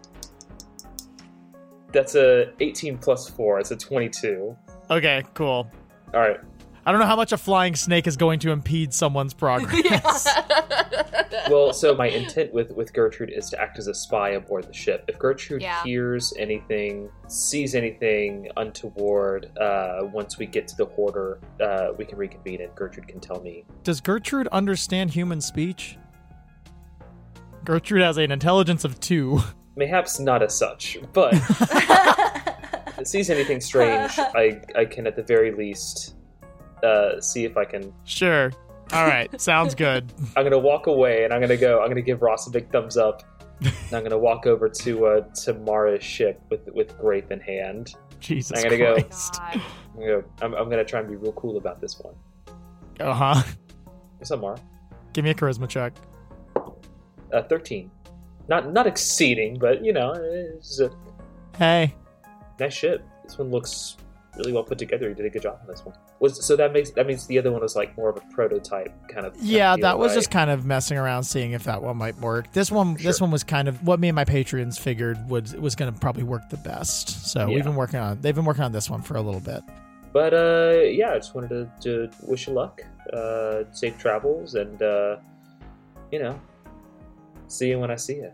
That's a eighteen plus four. It's a twenty-two. Okay, cool. All right. I don't know how much a flying snake is going to impede someone's progress. Well, so my intent with, with Gertrude is to act as a spy aboard the ship. If Gertrude Yeah. hears anything, sees anything untoward, uh, once we get to the hoarder, uh, we can reconvene and Gertrude can tell me. Does Gertrude understand human speech? Gertrude has an intelligence of two. Mayhaps not as such, but if it sees anything strange, I, I can at the very least uh, see if I can. Sure. All right. Sounds good. I'm gonna walk away and I'm gonna go. I'm gonna give Ross a big thumbs up. And I'm gonna walk over to uh, to Mara's ship with with Grape in hand. Jesus I'm gonna go. Christ. God. I'm gonna, go I'm, I'm gonna try and be real cool about this one. Uh huh. What's up, Mara? Give me a charisma check. Uh, thirteen. Not not exceeding, but you know, it's a Hey. nice ship. This one looks really well put together. You did a good job on this one. Was so that makes that means the other one was like more of a prototype kind of. kind Yeah, of deal, that was right? just kind of messing around, seeing if that one might work. This one, this Sure. one was kind of what me and my patrons figured would was going to probably work the best. So Yeah. we've been working on. They've been working on this one for a little bit. But uh, yeah, I just wanted to, to wish you luck, uh, safe travels, and uh, you know, see you when I see you.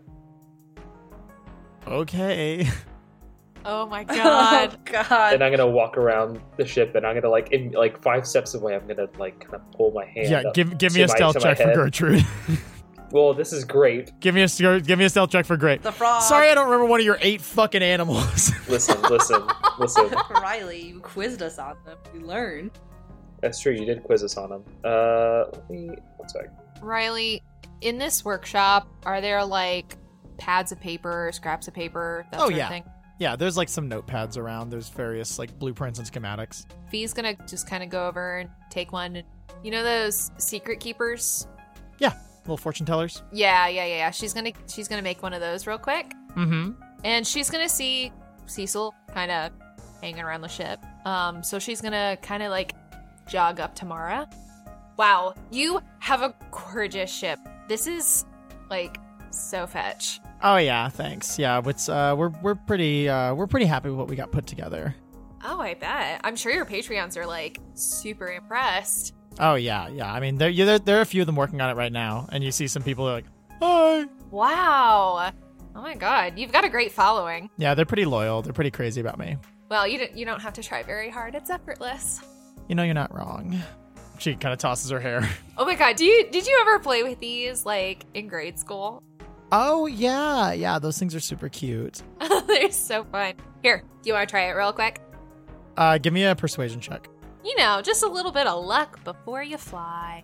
Okay. Oh my Oh god. God. And I'm gonna walk around the ship, and I'm gonna like in like five steps away. I'm gonna like kind of pull my hand. Yeah. up Give give to me a my- stealth to my check for head. Gertrude. Well, this is great. give me a st- give me a stealth check for Grape. the frog. Sorry, I don't remember one of your eight fucking animals. Listen, listen, listen. Riley, you quizzed us on them. We learned. That's true. You did quiz us on them. Uh, let me one sec. Riley, in this workshop, are there like pads of paper, scraps of paper, that Oh, sort yeah. of thing? Yeah, there's like some notepads around. There's various like blueprints and schematics. Fee's gonna just kind of go over and take one. And, you know those secret keepers? Little fortune tellers. Yeah, yeah, yeah, yeah. She's gonna she's gonna make one of those real quick, Mm-hmm. and she's gonna see Cecil kind of hanging around the ship. Um, so she's gonna kind of like jog up to Mara. Wow, you have a gorgeous ship. This is like so fetch. Oh yeah, thanks. Yeah, it's uh, we're we're pretty uh, we're pretty happy with what we got put together. Oh, I bet. I'm sure your Patreons are like super impressed. Oh yeah, yeah. I mean, there yeah, there, there are a few of them working on it right now, and you see some people that are like, "Hi." Wow. Oh my god, you've got a great following. Yeah, they're pretty loyal. They're pretty crazy about me. Well, you don't, you don't have to try very hard. It's effortless. You know, you're not wrong. She kind of tosses her hair. Oh my god, do you did you ever play with these like in grade school? Oh, yeah. Yeah, those things are super cute. They're so fun. Here, do you want to try it real quick? Uh, give me a persuasion check. You know, just a little bit of luck before you fly.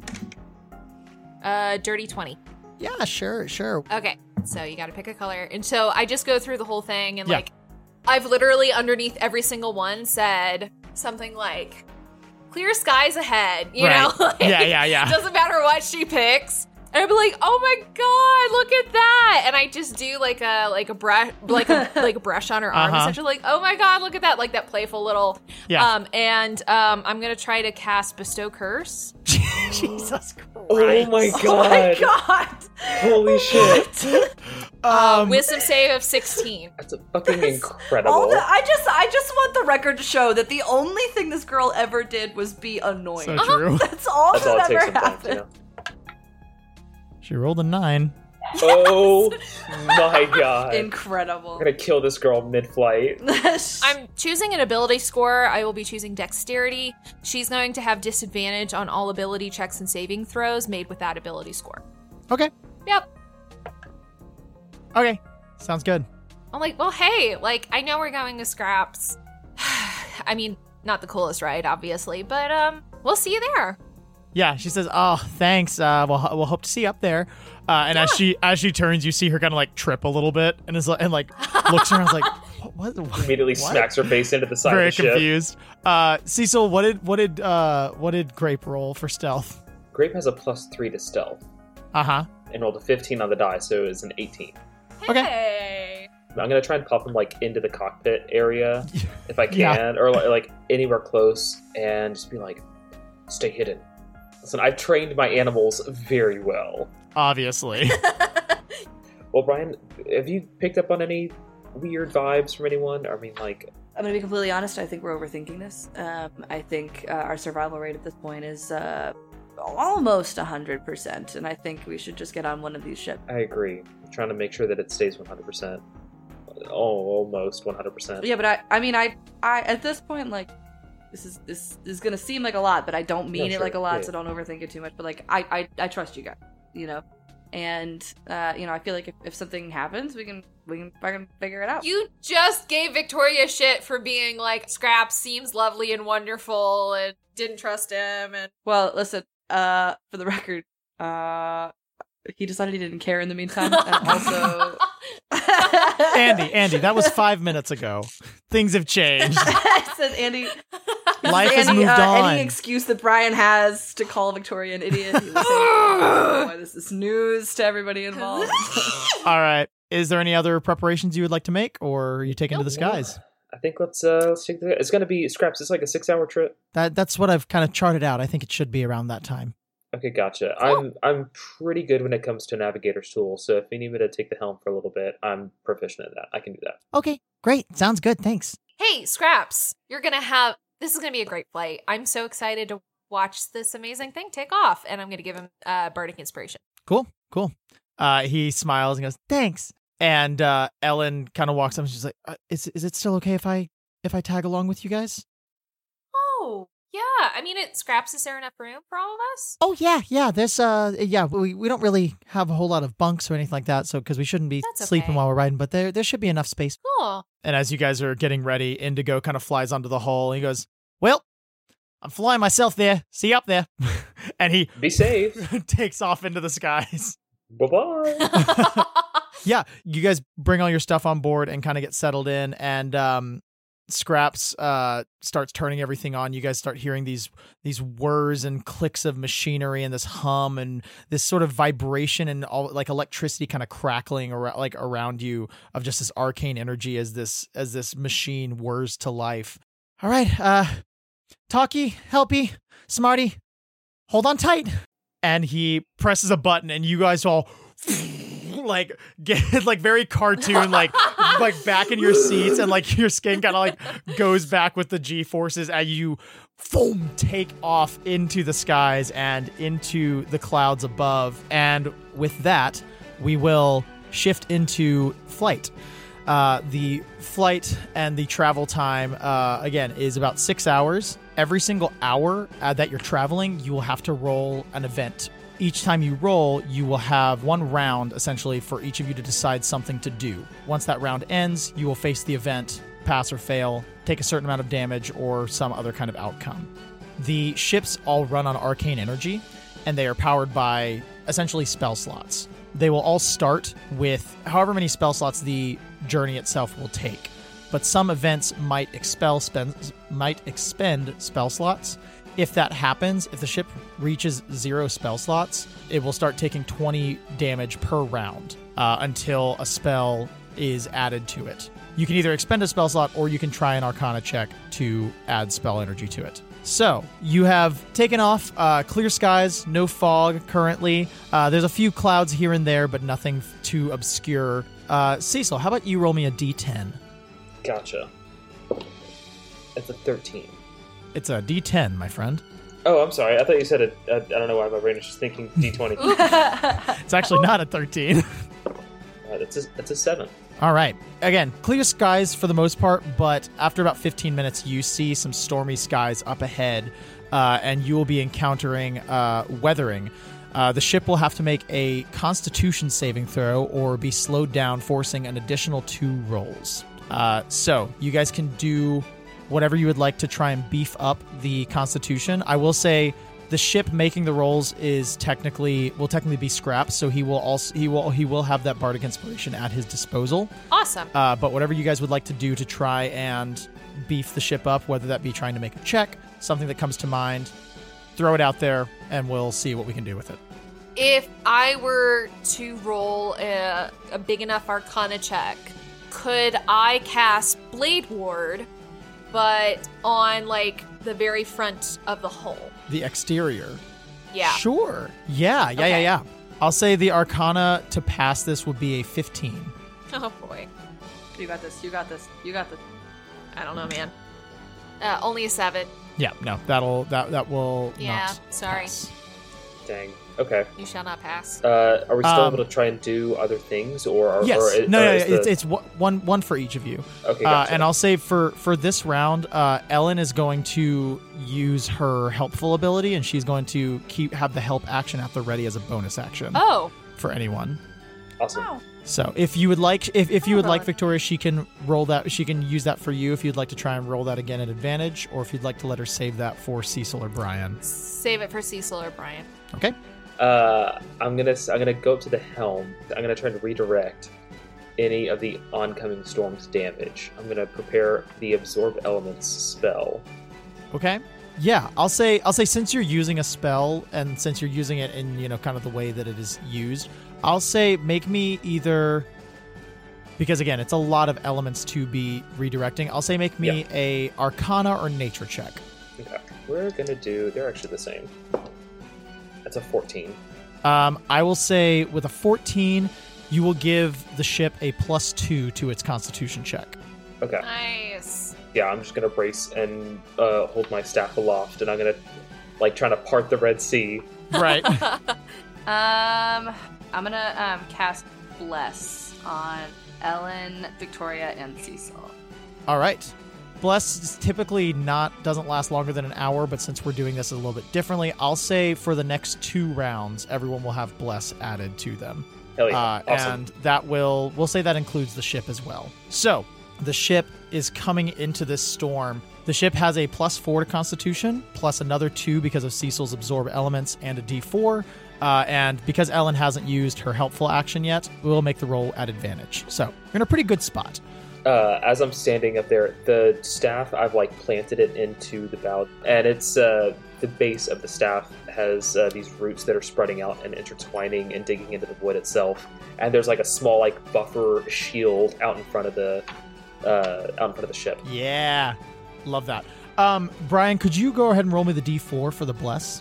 Uh, dirty twenty. Yeah, sure, sure. Okay, so you gotta pick a color. And so I just go through the whole thing and Yeah. like, I've literally underneath every single one said something like, clear skies ahead, you Right. know? Like, Yeah, yeah, yeah. Doesn't matter what she picks. And I'd be like, oh my god, look at that. And I just do like a like a brush like a like a brush on her arm, Uh-huh. essentially like, oh my god, look at that, like that playful little Yeah. um and um I'm gonna try to cast Bestow Curse. Jesus Christ. Oh my god. Oh my god! Holy shit. Um, Wisdom save of sixteen. That's a fucking incredible. All the, I just, I just want the record to show that the only thing this girl ever did was be annoying. so true. That's all That's all that it takes ever sometimes, you happened. know. She rolled a nine. Oh my god. Incredible. I'm gonna kill this girl mid-flight. I'm choosing an ability score. I will be choosing dexterity. She's going to have disadvantage on all ability checks and saving throws made with that ability score. Okay. Yep. Okay. Sounds good. I'm like, well, hey, like, I know we're going to Scraps. I mean, not the coolest ride, obviously, but um, we'll see you there. Yeah, she says, "Oh, thanks. Uh, we'll we'll hope to see you up there." Uh, and as she as she turns, you see her kind of like trip a little bit, and is like, and like looks around, is like, "What?" what Immediately what? smacks her face into the side Very of the ship. confused. Uh, Cecil, what did what did uh what did Grape roll for stealth? Grape has a plus three to stealth Uh huh. and rolled a fifteen on the die, so it's an eighteen. Okay. Hey. I'm gonna try and pop him like into the cockpit area if I can, Yeah. or like, like anywhere close, and just be like, "Stay hidden." Listen, I've trained my animals very well. Obviously. Well, Brian, have you picked up on any weird vibes from anyone? I mean, like, I'm gonna be completely honest. I think we're overthinking this. Um, I think uh, our survival rate at this point is uh, almost one hundred percent, and I think we should just get on one of these ships. I agree. I'm trying to make sure that it stays one hundred percent. Oh, almost one hundred percent. Yeah, but I, I mean, I, I at this point, like, this is this is gonna seem like a lot, but I don't mean No, it sure. like a lot, Yeah. so don't overthink it too much. But like, I, I, I trust you guys, you know, and uh, you know, I feel like if, if something happens, we can we can fucking figure it out. You just gave Victoria shit for being like, Scraps seems lovely and wonderful and didn't trust him. And Well, listen, uh, for the record, uh, he decided he didn't care in the meantime, and also. Andy, Andy, that was five minutes ago. Things have changed. I said, Andy. Life has Andy, moved uh, on. Any excuse that Brian has to call Victoria an idiot, he will say, "Oh, why this is news to everybody involved." All right. Is there any other preparations you would like to make, or are you taking to the skies? I think let's uh let's take the. It's gonna be Scraps. It's like a six-hour trip. That that's what I've kind of charted out. I think it should be around that time. Okay, gotcha. I'm I'm pretty good when it comes to navigator's tool. So if you need me to take the helm for a little bit, I'm proficient in that. I can do that. Okay, great. Sounds good. Thanks. hey, Scraps, you're going to have, this is going to be a great flight. I'm so excited to watch this amazing thing take off. And I'm going to give him uh, bardic inspiration. Cool, cool. Uh, he smiles and goes, "Thanks." And uh, Ellen kind of walks up and she's like, uh, "Is is it still okay if I if I tag along with you guys?" Oh, yeah. I mean, it Scraps, is there enough room for all of us? Oh yeah, yeah. There's uh, yeah. We we don't really have a whole lot of bunks or anything like that, so because we shouldn't be That's sleeping okay. while we're riding. But there there should be enough space. Cool. And as you guys are getting ready, Indigo kind of flies onto the hull. And he goes, "Well, I'm flying myself there. See you up there." And he Be safe. takes off into the skies. Bye bye. Yeah, you guys bring all your stuff on board and kind of get settled in, and um, Scraps uh, starts turning everything on. You guys start hearing these these whirs and clicks of machinery and this hum and this sort of vibration and all like electricity kind of crackling around like around you of just this arcane energy as this as this machine whirs to life. All right, uh, Talkie, Helpy, Smarty, hold on tight. And he presses a button, and you guys all like get like very cartoon, like like back in your seats, and like your skin kind of like goes back with the G forces as you boom take off into the skies and into the clouds above. And with that, we will shift into flight. Uh, the flight and the travel time, uh, again, is about six hours. Every single hour uh, that you're traveling, you will have to roll an event. Each time you roll, you will have one round, essentially, for each of you to decide something to do. Once that round ends, you will face the event, pass or fail, take a certain amount of damage, or some other kind of outcome. The ships all run on arcane energy, and they are powered by, essentially, spell slots. They will all start with however many spell slots the journey itself will take. But some events might expel spend, might expend spell slots. If that happens, if the ship reaches zero spell slots, it will start taking twenty damage per round uh, until a spell is added to it. You can either expend a spell slot or you can try an Arcana check to add spell energy to it. So, you have taken off, uh, clear skies, no fog currently. Uh, there's a few clouds here and there, but nothing too obscure. Uh, Cecil, how about you roll me a d ten? Gotcha. It's a thirteen. It's a d ten, my friend. Oh, I'm sorry. I thought you said it. I, I don't know why my brain is just thinking d twenty. It's actually not a thirteen. uh, it's, a, it's a seven. All right. Again, clear skies for the most part, but after about fifteen minutes, you see some stormy skies up ahead, uh, and you will be encountering uh, weathering. Uh, the ship will have to make a Constitution saving throw or be slowed down, forcing an additional two rolls. Uh, so, you guys can do whatever you would like to try and beef up the Constitution. I will say the ship making the rolls is technically will technically be scrapped, so he will also he will he will have that bardic inspiration at his disposal. Awesome. Uh, but whatever you guys would like to do to try and beef the ship up, whether that be trying to make a check, something that comes to mind, throw it out there, and we'll see what we can do with it. If I were to roll a, a big enough Arcana check, could I cast Blade Ward, but on like the very front of the hull? The exterior. Yeah. Sure. Yeah, yeah, Okay. yeah, yeah. I'll say the Arcana to pass this would be a fifteen. Oh boy. You got this. You got this. You got this. I don't know, man. Uh, only a seven. Yeah, no, that'll that that will Yeah, not sorry. pass. Dang. Okay. You shall not pass. Uh, are we still Um, able to try and do other things, or, or Yes. or it- no, or no, is no, it's the- it's one one one for each of you. okay? Uh, Gotcha. and I'll say for for this round, uh, Ellen is going to use her helpful ability, and she's going to keep have the help action at the ready as a bonus action Oh, for anyone. awesome. Wow. So if you would like, if, if you would Oh, like Ellen. Victoria, she can roll that. She can use that for you if you'd like to try and roll that again at advantage, or if you'd like to let her save that for Cecil or Brian. save it for Cecil or Brian. Okay. Uh, I'm gonna I'm gonna go up to the helm. I'm gonna try to redirect any of the oncoming storm's damage. I'm gonna prepare the absorb elements spell. Okay. Yeah, I'll say I'll say since you're using a spell and since you're using it in, you know, kind of the way that it is used, I'll say make me either, because again, it's a lot of elements to be redirecting. I'll say make me Yeah. a Arcana or Nature check. Okay, we're gonna do. They're actually the same. That's a fourteen. Um, I will say with a fourteen, you will give the ship a plus two to its Constitution check. Okay. Nice. Yeah, I'm just gonna brace and uh, hold my staff aloft, and I'm gonna like trying to part the Red Sea. Right. Um, I'm gonna um cast Bless on Ellen, Victoria, and Cecil. All right. Bless is typically not doesn't last longer than an hour, but since we're doing this a little bit differently, I'll say for the next two rounds, everyone will have Bless added to them. Hell yeah! Uh, awesome. And that will, we'll say that includes the ship as well. So the ship is coming into this storm. The ship has a plus four to Constitution, plus another two because of Cecil's absorb elements, and a D four. Uh, and because Ellen hasn't used her helpful action yet, we'll make the roll at advantage. So we're in a pretty good spot. Uh, as I'm standing up there, the staff, I've like planted it into the bow, and it's uh, the base of the staff has uh, these roots that are spreading out and intertwining and digging into the wood itself. And there's like a small like buffer shield out in front of the uh, out in front of the ship. Yeah. Love that. Um, Brian, could you go ahead and roll me the D four for the bless?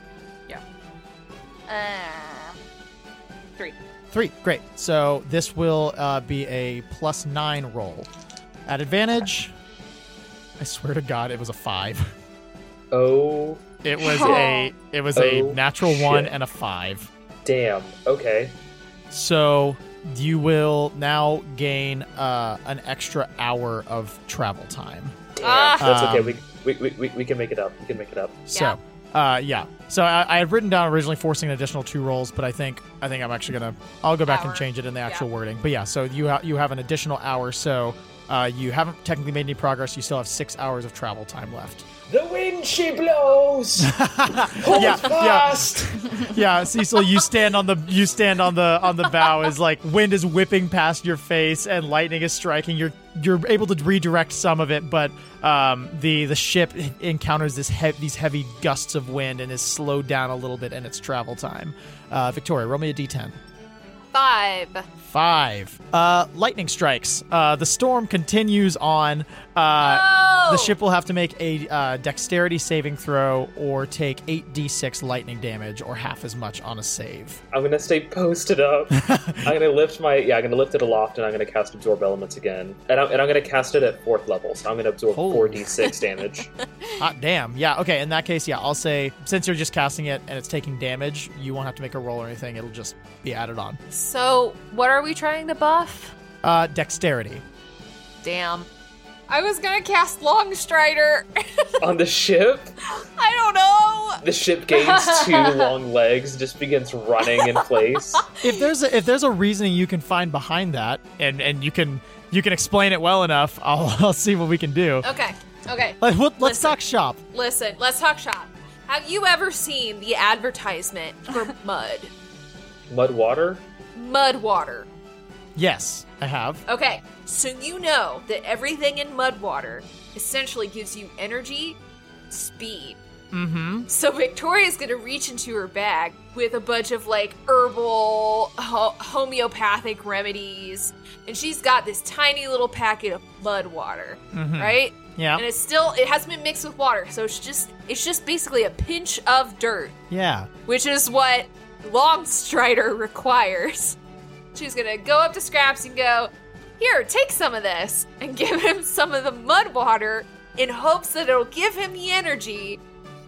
Uh, three. Three. Great. So this will uh, be a plus nine roll. At advantage, I swear to God, it was a five. Oh, It was Oh. a it was a Oh, natural one shit. and a five. damn. Okay. So you will now gain uh, an extra hour of travel time. Damn, Ah. that's okay. Um, We, we, we, we can make it up. We can make it up. So, uh, yeah. So I, I had written down originally forcing an additional two rolls, but I think I think I'm actually gonna I'll go back Hour. and change it in the actual Yeah. wording. But yeah, so you ha- you have an additional hour. So uh, you haven't technically made any progress. You still have six hours of travel time left. The wind she blows. Hold Yeah, fast. Yeah, Cecil, you stand on the you stand on the on the bow as like wind is whipping past your face and lightning is striking. You're you're able to redirect some of it, but um, the the ship encounters this he- these heavy gusts of wind and is slowed down a little bit in its travel time. Uh, Victoria, roll me a d ten. Five. Five. Uh, lightning strikes. Uh, the storm continues on. Uh, Oh! The ship will have to make a uh, dexterity saving throw or take eight d six lightning damage or half as much on a save. I'm gonna stay posted up. I'm gonna lift my yeah. I'm gonna lift it aloft, and I'm gonna cast absorb elements again, and I'm and I'm gonna cast it at fourth level. So I'm gonna absorb Holy. four d six damage. Hot damn. Yeah, okay, in that case, yeah, I'll say since you're just casting it and it's taking damage, you won't have to make a roll or anything. It'll just be added on. So, what are we trying to buff? Uh, dexterity. Damn. I was gonna cast Longstrider. On the ship, I don't know. the ship gains two long legs, just begins running in place. If there's a, if there's a reasoning you can find behind that, and, and you can you can explain it well enough, I'll I'll see what we can do. Okay. Okay. Let, let's Listen. talk shop. Listen, let's talk shop. Have you ever seen the advertisement for mud? Mud water. Mud water. Yes, I have. Okay, so you know that everything in mud water essentially gives you energy, speed. Mm-hmm. So Victoria's gonna reach into her bag with a bunch of like herbal, ho- homeopathic remedies, and she's got this tiny little packet of mud water, Mhm. right? Yeah. And it's still it hasn't been mixed with water, so it's just it's just basically a pinch of dirt, Yeah. which is what Longstrider requires. She's gonna go up to Scraps and go, "Here, take some of this," and give him some of the mud water in hopes that it'll give him the energy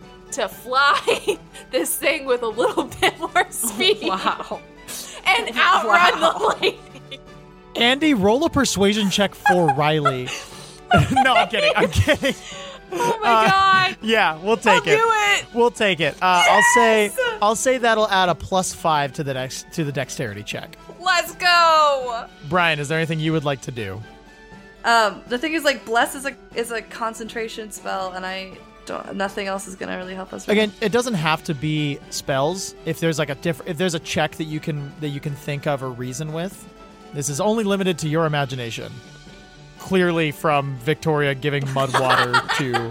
to fly this thing with a little bit more speed. Wow. And outrun Wow. the lightning. Andy, roll a persuasion check for Riley. No, I'm kidding. I'm kidding. Oh my Uh, god. Yeah, we'll take I'll it. do it. We'll take it. Uh, I'll say I'll say that'll add a plus five to the dex to the dexterity check. Let's go. Brian, is there anything you would like to do? Um, the thing is, like, bless is a is a concentration spell, and I don't. Nothing else is gonna really help us. Again, it doesn't have to be spells. If there's like a different, if there's a check that you can that you can think of or reason with, this is only limited to your imagination. Clearly, from Victoria giving mud water to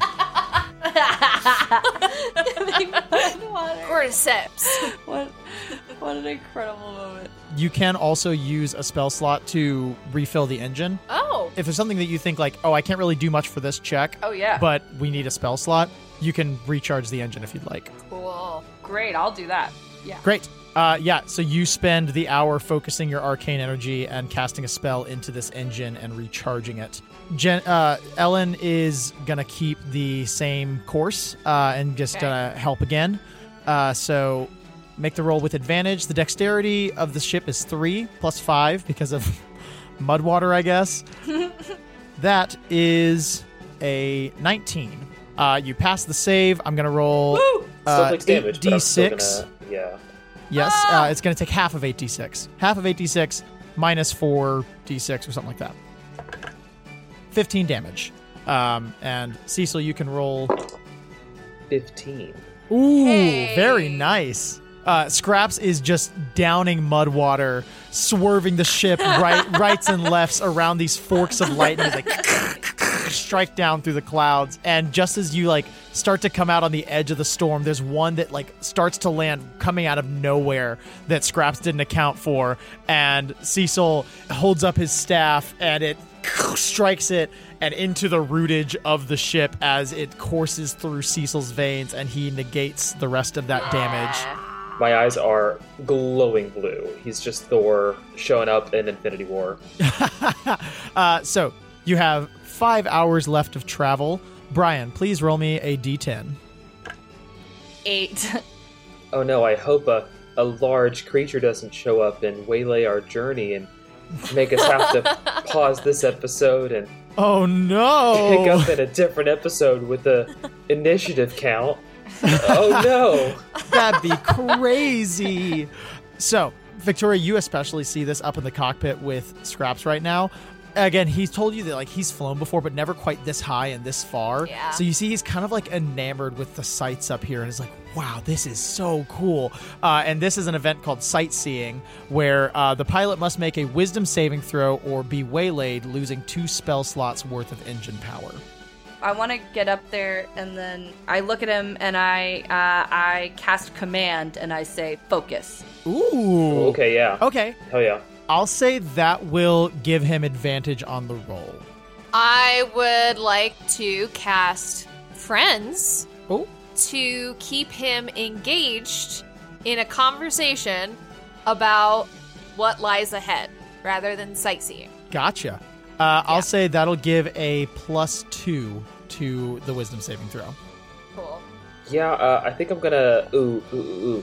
Cordyceps. What? What an incredible moment. you can also use a spell slot to refill the engine. Oh. If there's something that you think like, oh, I can't really do much for this check, Oh yeah. but we need a spell slot, you can recharge the engine if you'd like. Cool. Great, I'll do that. Yeah. Great. Uh, yeah, so you spend the hour focusing your arcane energy and casting a spell into this engine and recharging it. Jen, uh, Ellen is going to keep the same course uh, and just Okay. going to help again. Uh, so make the roll with advantage. The dexterity of the ship is three plus five because of mud water, I guess. That is a nineteen. Uh, you pass the save. I'm going to roll Woo! Still uh, takes damage, but I'm still eight d six. gonna yeah. Yes, Ah! uh, it's going to take half of eight d six. Half of eight d six minus four d six or something like that. fifteen damage. Um, and Cecil, you can roll. Fifteen. Ooh, Hey. very nice. Uh, Scraps is just downing mud water, swerving the ship right, rights and lefts around these forks of lightning, like strike down through the clouds. And just as you like start to come out on the edge of the storm, there's one that like starts to land coming out of nowhere that Scraps didn't account for. And Cecil holds up his staff and it strikes it and into the rootage of the ship as it courses through Cecil's veins and he negates the rest of that damage. My eyes are glowing blue. He's just Thor showing up in Infinity War. uh, so you have five hours left of travel. Brian, please roll me a d ten. Eight. Oh no, I hope a, a large creature doesn't show up and waylay our journey and make us have to pause this episode and Oh no! pick up in a different episode with the initiative count. Oh no! That'd be crazy. So, Victoria, you especially see this up in the cockpit with Scraps right now. Again, he's told you that like he's flown before, but never quite this high and this far. Yeah. So you see he's kind of like enamored with the sights up here and is like, wow, this is so cool. Uh, and this is an event called Sightseeing, where uh, the pilot must make a wisdom saving throw or be waylaid, losing two spell slots worth of engine power. I want to get up there, and then I look at him, and I uh, I cast command, and I say, focus. Ooh. Okay, yeah. Okay. Hell yeah. I'll say that will give him advantage on the roll. I would like to cast Friends Oh. to keep him engaged in a conversation about what lies ahead rather than sightseeing. Gotcha. Uh, I'll Yeah. say that'll give a plus two to the wisdom saving throw. Cool. Yeah, uh, I think I'm gonna. Ooh, ooh, ooh, ooh.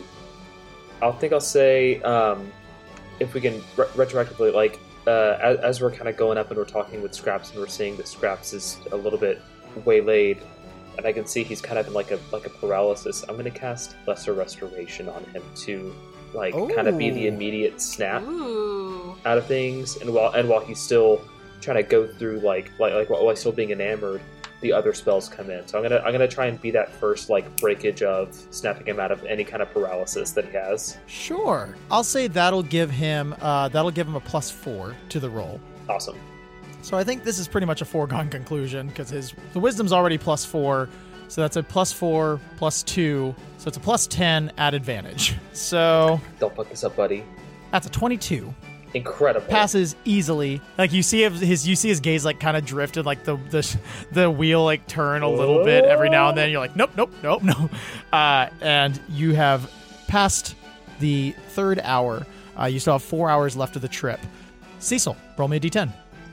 I think I'll say, um, if we can re- retroactively, like, uh, as, as we're kind of going up and we're talking with Scraps and we're seeing that Scraps is a little bit waylaid, and I can see he's kind of in like a like a paralysis. I'm gonna cast Lesser Restoration on him to, like, kind of be the Ooh. immediate snap Ooh. out of things, and while and while he's still trying to go through like like like while he's still being enamored, the other spells come in. So I'm gonna I'm gonna try and be that first like breakage of snapping him out of any kind of paralysis that he has. Sure. I'll say that'll give him uh, that'll give him a plus four to the roll. Awesome. So I think this is pretty much a foregone conclusion because his the wisdom's already plus four, so that's a plus four plus two, so it's a plus ten at advantage. So Don't fuck this up, buddy. that's a twenty-two. Incredible. Passes easily. Like you see his, his you see his gaze like kind of drift and like the the the wheel like turn a little bit every now and then. You're like, nope, nope, nope, no. Uh, and you have passed the third hour. Uh, you still have four hours left of the trip. Cecil, roll me a d ten.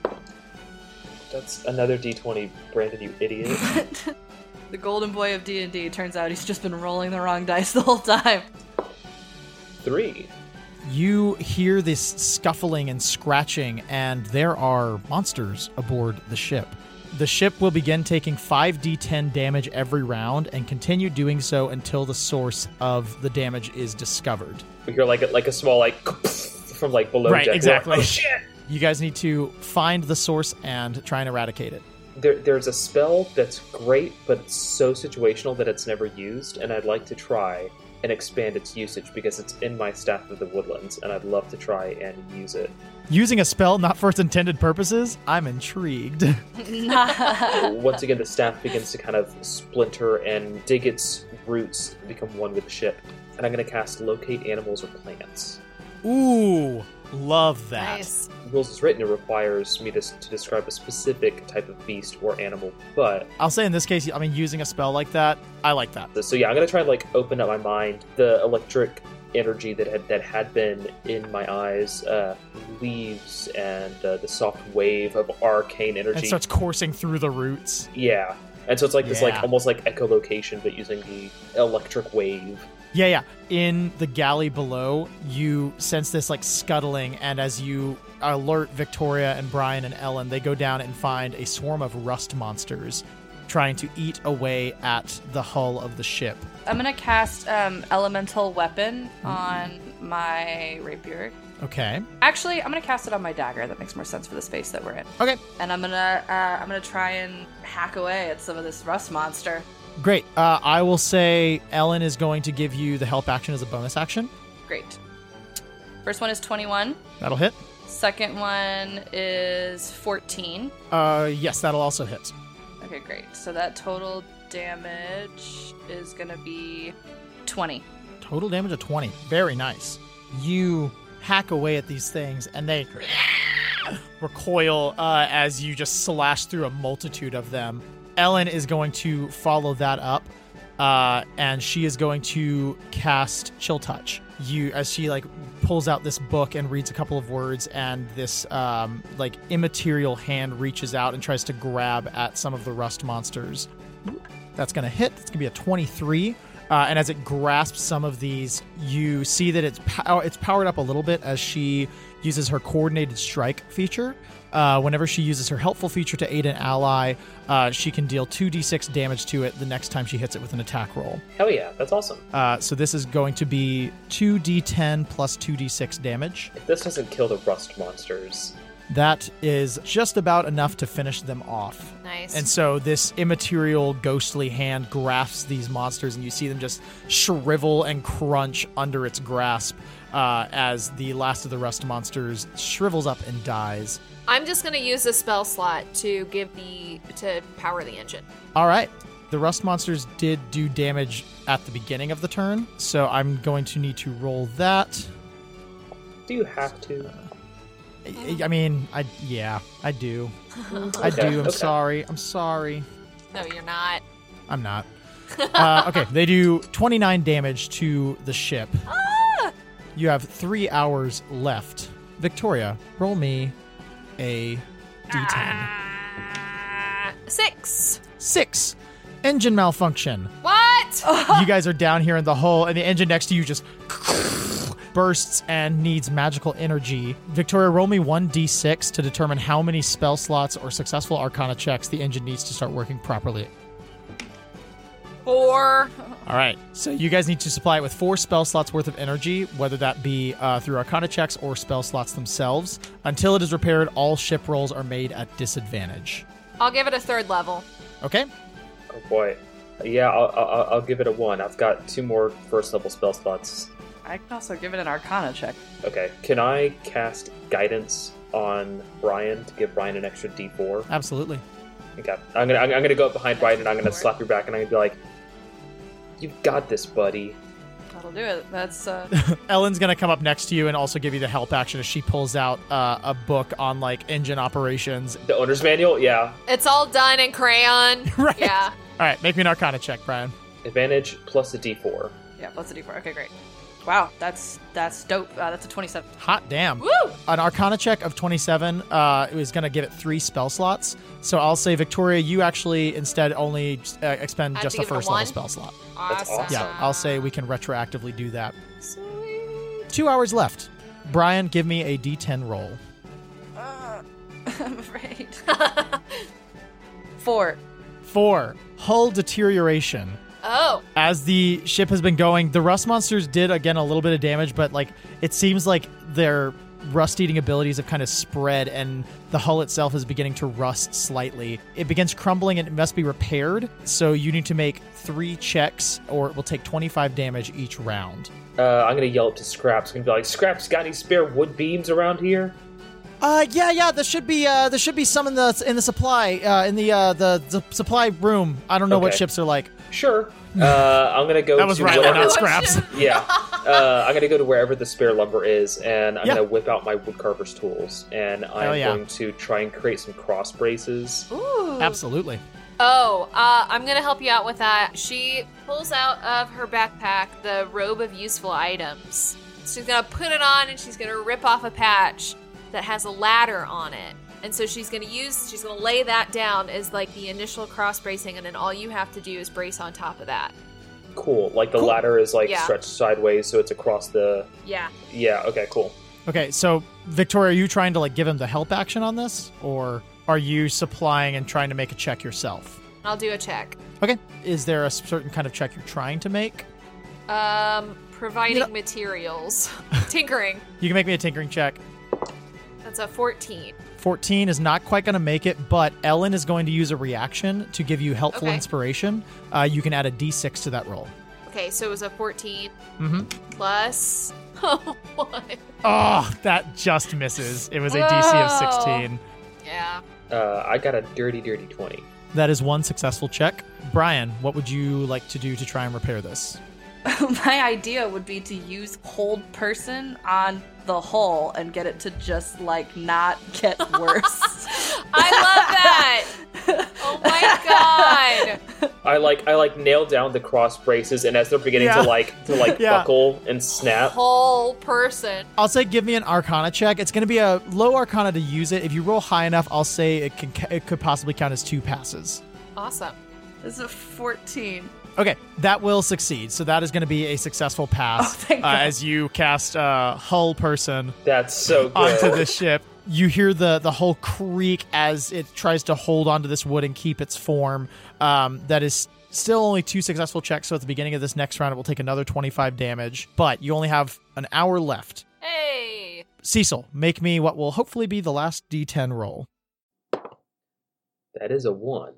That's another D twenty, Brandon, you idiot. The golden boy of D and D, turns out he's just been rolling the wrong dice the whole time. Three. You hear this scuffling and scratching, and there are monsters aboard the ship. The ship will begin taking five d ten damage every round and continue doing so until the source of the damage is discovered. We hear like a, like a small like from like below Right, deck. exactly. Oh shit! You guys need to find the source and try and eradicate it. There, there's a spell that's great, but it's so situational that it's never used, and I'd like to try and expand its usage because it's in my Staff of the Woodlands, and I'd love to try and use it. Using a spell not for its intended purposes? I'm intrigued. Once again, the staff begins to kind of splinter and dig its roots and become one with the ship. And I'm going to cast Locate Animals or Plants. Ooh, love that. Nice. Rules as written, it requires me to, to describe a specific type of beast or animal, but I'll say in this case, I mean, using a spell like that, I like that. so yeah, I'm gonna try and like open up my mind. The electric energy that had that had been in my eyes uh, leaves, and uh, the soft wave of arcane energy. And starts coursing through the roots. Yeah, and so it's like this, like Yeah. almost like echolocation, but using the electric wave. Yeah, yeah. In the galley below, you sense this like scuttling, and as you alert Victoria and Brian and Ellen, they go down and find a swarm of rust monsters trying to eat away at the hull of the ship. I'm gonna cast um, Elemental Weapon on my rapier. Okay. Actually, I'm gonna cast it on my dagger. That makes more sense for the space that we're in. Okay. And I'm gonna uh, I'm gonna try and hack away at some of this rust monster. Great. Uh, I will say Ellen is going to give you the help action as a bonus action. Great. First one is twenty-one. That'll hit. Second one is fourteen. Uh, yes, that'll also hit. Okay, great. So that total damage is gonna be twenty. Total damage of twenty. Very nice. You hack away at these things, and they recoil uh, as you just slash through a multitude of them. Ellen is going to follow that up, uh, and she is going to cast Chill Touch. You, as she like pulls out this book and reads a couple of words, and this um, like immaterial hand reaches out and tries to grab at some of the rust monsters. That's going to hit. That's going to be a twenty-three. Uh, and as it grasps some of these, you see that it's pow- it's powered up a little bit as she uses her coordinated strike feature. Uh, whenever she uses her helpful feature to aid an ally, uh, she can deal two d six damage to it the next time she hits it with an attack roll. Hell yeah, that's awesome. Uh, so this is going to be two d ten plus two d six damage. If this doesn't kill the rust monsters, That is just about enough to finish them off. Nice. And so this immaterial, ghostly hand grasps these monsters, and you see them just shrivel and crunch under its grasp uh, as the last of the rust monsters shrivels up and dies. I'm just gonna use a spell slot to give the to power the engine. All right. The rust monsters did do damage at the beginning of the turn, so I'm going to need to roll that. do you have to? I, I mean, I yeah, I do. I Okay, do. I'm okay. sorry. I'm sorry. No, you're not. I'm not. Uh, okay, they do twenty-nine damage to the ship. Ah! You have three hours left. Victoria, roll me a d ten. Ah, six. Six. Engine malfunction. What? You guys are down here in the hull, and the engine next to you just bursts and needs magical energy. Victoria, roll me one d six to determine how many spell slots or successful arcana checks the engine needs to start working properly. Four. All right. So you guys need to supply it with four spell slots worth of energy, whether that be uh, through arcana checks or spell slots themselves. Until it is repaired, all ship rolls are made at disadvantage. I'll give it a third level. Okay? Oh boy. Yeah, I'll, I'll, I'll give it a one. I've got two more first level spell slots. I can also give it an Arcana check. Okay, can I cast guidance on Brian to give Brian an extra D four? Absolutely. Okay, I'm gonna I'm, I'm gonna go up behind Brian and I'm gonna slap your back and I'm gonna be like, "You got this, buddy." That'll do it. That's uh Ellen's going to come up next to you and also give you the help action as she pulls out uh, a book on, like, engine operations. The owner's manual, yeah. It's all done in crayon. Right. Yeah. All right, make me an arcana check, Brian. Advantage plus a D four. yeah, plus a D four. Okay, great. Wow, that's that's dope. Uh, that's a twenty-seven. Hot damn. Woo! An arcana check of twenty-seven uh, is going to give it three spell slots. So I'll say, Victoria, you actually instead only uh, expend I have just to a give it a first level one? spell slot. That's Awesome. awesome. Yeah, I'll say we can retroactively do that. Sweet. Two hours left. Brian, give me a d ten roll. Uh, I'm afraid. Four. Four. Hull deterioration. Oh. As the ship has been going, the rust monsters did, again, a little bit of damage, but like it seems like their rust-eating abilities have kind of spread, and the hull itself is beginning to rust slightly. It begins crumbling, and it must be repaired, so you need to make three checks, or it will take twenty-five damage each round. Uh, I'm gonna yell up to Scraps. I'm gonna be like, "Scraps, got any spare wood beams around here?" Uh, yeah, yeah. There should be, uh, there should be some in the in the supply, uh, in the uh, the, the supply room. I don't know what Okay. ships are like. Sure. Uh, I'm gonna go. That was to Riley, whatever- not Scraps. Yeah. Uh, I'm gonna go to wherever the spare lumber is, and I'm Yeah. gonna whip out my woodcarver's tools, and Hell I'm yeah. going to try and create some cross braces. Ooh. Absolutely. Oh, uh, I'm gonna help you out with that. She pulls out of her backpack the robe of useful items. She's gonna put it on and she's gonna rip off a patch that has a ladder on it. And so she's gonna use, she's gonna lay that down as like the initial cross bracing, and then all you have to do is brace on top of that. Cool. Like the Cool. ladder is like Yeah. stretched sideways, so it's across the. Yeah. Yeah. Okay. Cool. Okay, so Victoria, are you trying to like give him the help action on this, or are you supplying and trying to make a check yourself? I'll do a check. Okay. Is there a certain kind of check you're trying to make? Um, providing You know- materials. Tinkering. You can make me a tinkering check. That's a fourteen. fourteen is not quite going to make it, but Ellen is going to use a reaction to give you helpful Okay. inspiration. Uh, you can add a d six to that roll. Okay, so it was a fourteen Mm-hmm. plus oh, one. Oh, that just misses. It was a D C of Whoa. sixteen. Yeah. Uh, I got a dirty, dirty twenty. That is one successful check. Brian, what would you like to do to try and repair this? My idea would be to use hold person on the hull and get it to just like not get worse. I love that. Oh my god. I like I like nail down the cross braces, and as they're beginning Yeah. to like to like Yeah. buckle and snap. Whole person. I'll say give me an Arcana check. It's going to be a low Arcana to use it. If you roll high enough, I'll say it can it could possibly count as two passes. Awesome. This is a fourteen. Okay, that will succeed. So that is going to be a successful pass Oh, thank uh, God. as you cast uh, hull person That's so good. onto the ship. You hear the the hull creak as it tries to hold onto this wood and keep its form. Um, that is still only two successful checks, so at the beginning of this next round, it will take another twenty-five damage. But you only have an hour left. Hey. Cecil, make me what will hopefully be the last D ten roll. That is a one.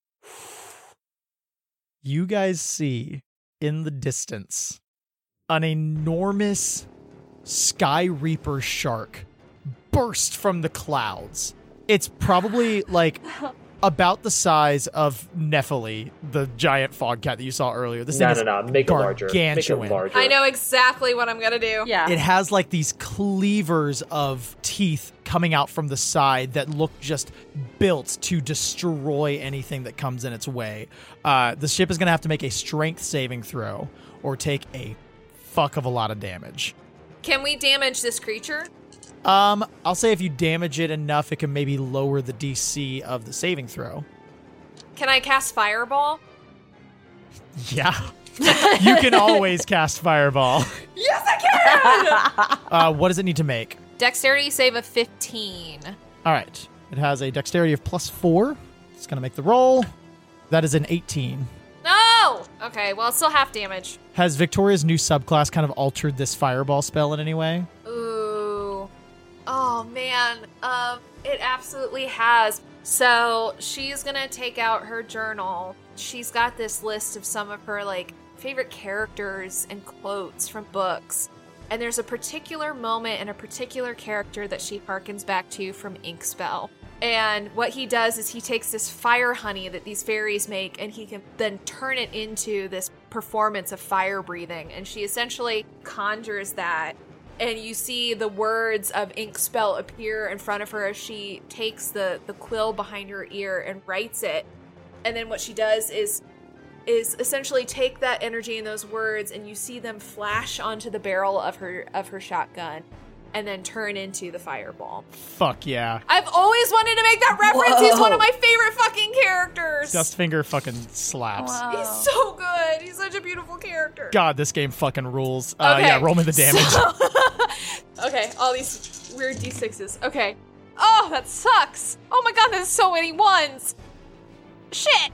You guys see in the distance an enormous Sky Reaper shark burst from the clouds. It's probably like about the size of Nephili, the giant fog cat that you saw earlier. This No, thing no, is no. Make it larger. Make it gargantuan. larger. I know exactly what I'm gonna do. Yeah. It has like these cleavers of teeth coming out from the side that look just built to destroy anything that comes in its way. Uh, the ship is going to have to make a strength saving throw or take a fuck of a lot of damage. Can we damage this creature? Um, I'll say if you damage it enough, it can maybe lower the D C of the saving throw. Can I cast Fireball? Yeah. You can always cast Fireball. Yes, I can! Uh, what does it need to make? Dexterity save of fifteen. All right. It has a dexterity of plus four. It's going to make the roll. That is an eighteen. No! Okay, well, it's still half damage. Has Victoria's new subclass kind of altered this fireball spell in any way? Ooh. Oh, man. Um, it absolutely has. So she's gonna take out her journal. She's got this list of some of her, like, favorite characters and quotes from books. And there's a particular moment and a particular character that she harkens back to from Inkspell. And what he does is he takes this fire honey that these fairies make and he can then turn it into this performance of fire breathing. And she essentially conjures that. And you see the words of Inkspell appear in front of her as she takes the, the quill behind her ear and writes it. And then what she does is is essentially take that energy and those words and you see them flash onto the barrel of her of her shotgun and then turn into the fireball. Fuck yeah. I've always wanted to make that reference. He's one of my favorite fucking characters. Dustfinger fucking slaps. Wow. He's so good. He's such a beautiful character. God, this game fucking rules. Uh, Okay. Yeah, roll me the damage. So- okay, all these weird D sixes. Okay. Oh, that sucks. Oh my god, there's so many ones. Shit.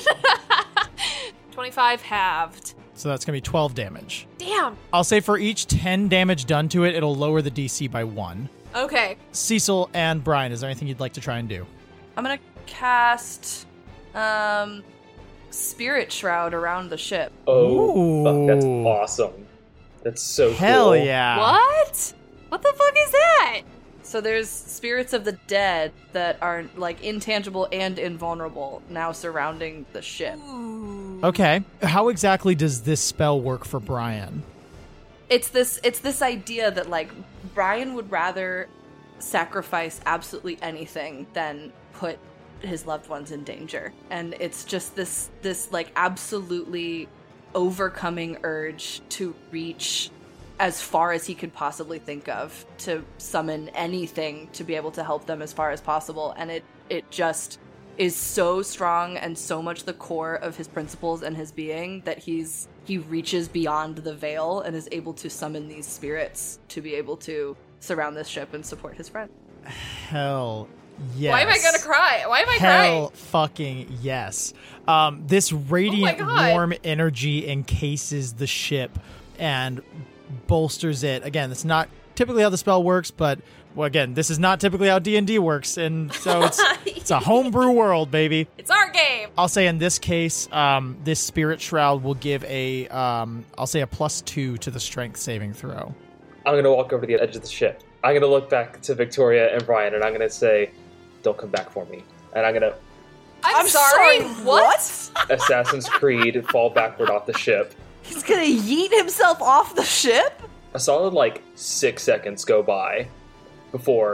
twenty-five halved. So that's going to be twelve damage. Damn. I'll say for each ten damage done to it, it'll lower the D C by one. Okay. Cecil and Brian, is there anything you'd like to try and do? I'm gonna cast um Spirit Shroud around the ship. Oh, fuck, that's Ooh. awesome. That's so Hell cool. yeah. What? What the fuck is that? So there's spirits of the dead that are like intangible and invulnerable now surrounding the ship. Okay. How exactly does this spell work for Brian? It's this it's this idea that like Brian would rather sacrifice absolutely anything than put his loved ones in danger. And it's just this this like absolutely overcoming urge to reach as far as he could possibly think of to summon anything to be able to help them as far as possible. And it it just is so strong and so much the core of his principles and his being that he's he reaches beyond the veil and is able to summon these spirits to be able to surround this ship and support his friend. Hell yes. Why am I gonna cry? Why am I Hell crying? fucking yes. Um, this radiant God. warm energy encases the ship and bolsters it. Again, it's not typically how the spell works, but well, again, this is not typically how D and D works, and so it's it's a homebrew world, baby. It's our game. I'll say in this case, um, this spirit shroud will give a um, I'll say a plus two to the strength saving throw. I'm going to walk over to the edge of the ship. I'm going to look back to Victoria and Brian, and I'm going to say, don't come back for me. And I'm going to I'm, I'm sorry. sorry, What? Assassin's Creed fall backward off the ship. He's gonna yeet himself off the ship? A solid, like, six seconds go by before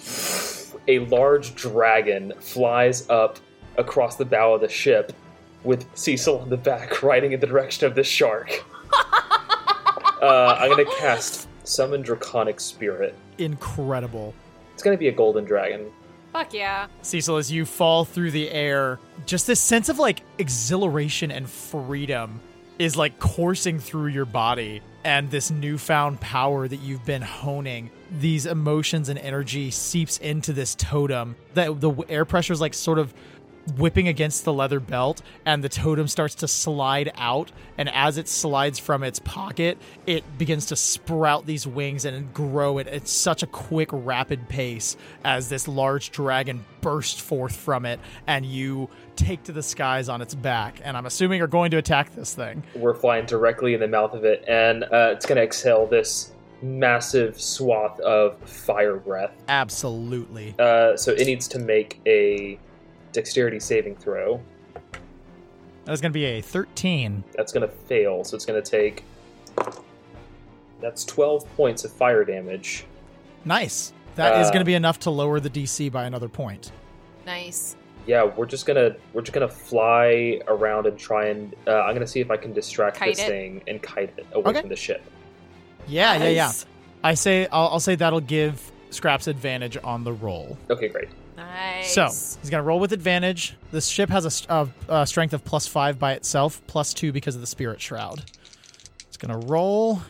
a large dragon flies up across the bow of the ship with Cecil in the back riding in the direction of the shark. uh, I'm going to cast Summon Draconic Spirit. Incredible. It's going to be a golden dragon. Fuck yeah. Cecil, as you fall through the air, just this sense of like exhilaration and freedom is like coursing through your body, and this newfound power that you've been honing, these emotions and energy seeps into this totem. The, the air pressure is like sort of whipping against the leather belt, and the totem starts to slide out, and as it slides from its pocket, it begins to sprout these wings and grow it at such a quick, rapid pace as this large dragon bursts forth from it, and you take to the skies on its back, and I'm assuming you're going to attack this thing. We're flying directly in the mouth of it, and uh, it's going to exhale this massive swath of fire breath. Absolutely. Uh, so it needs to make a dexterity saving throw. That's going to be a thirteen. That's going to fail, so it's going to take... That's twelve points of fire damage. Nice. That Uh, is going to be enough to lower the D C by another point. Nice. Yeah, we're just gonna we're just gonna fly around and try and uh, I'm gonna see if I can distract Kite this it. thing and kite it away Okay. from the ship. Yeah, yeah, yeah. Nice. I say I'll, I'll say that'll give Scraps advantage on the roll. Okay, great. Nice. So he's gonna roll with advantage. This ship has a, st- uh, uh, strength of plus five by itself, plus two because of the spirit shroud. It's gonna roll.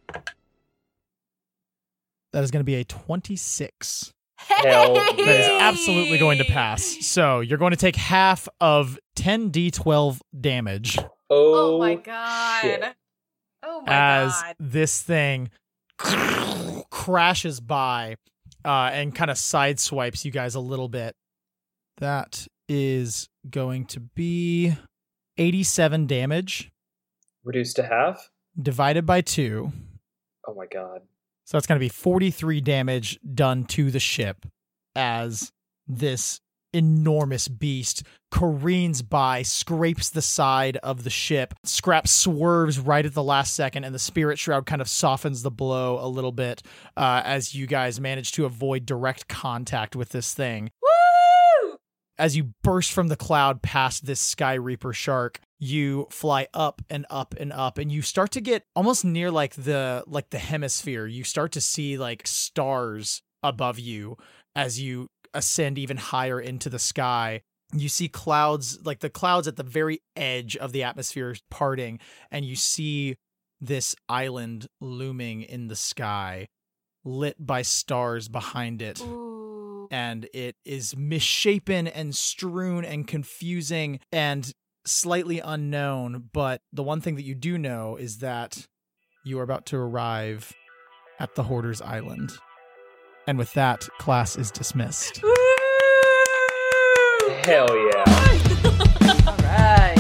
That is gonna be a twenty-six. Hell That is yeah. absolutely going to pass. So you're going to take half of ten d twelve damage Oh, Oh my god. shit. Oh my as god. this thing crashes by uh, and kind of sideswipes you guys a little bit. That is going to be eighty-seven damage Reduced to half? divided by two. Oh my god. So that's going to be forty-three damage done to the ship as this enormous beast careens by, scrapes the side of the ship. Scrap swerves right at the last second, and the spirit shroud kind of softens the blow a little bit uh, as you guys manage to avoid direct contact with this thing. Woo! As you burst from the cloud past this Sky Reaper shark, you fly up and up and up, and you start to get almost near like the like the hemisphere. You start to see like stars above you as you ascend even higher into the sky. You see clouds, like the clouds at the very edge of the atmosphere parting, and you see this island looming in the sky, lit by stars behind it. Ooh. And it is misshapen and strewn and confusing and slightly unknown, but the one thing that you do know is that you are about to arrive at the Hoarder's Island. And with that, class is dismissed. Woo! Hell yeah. All right.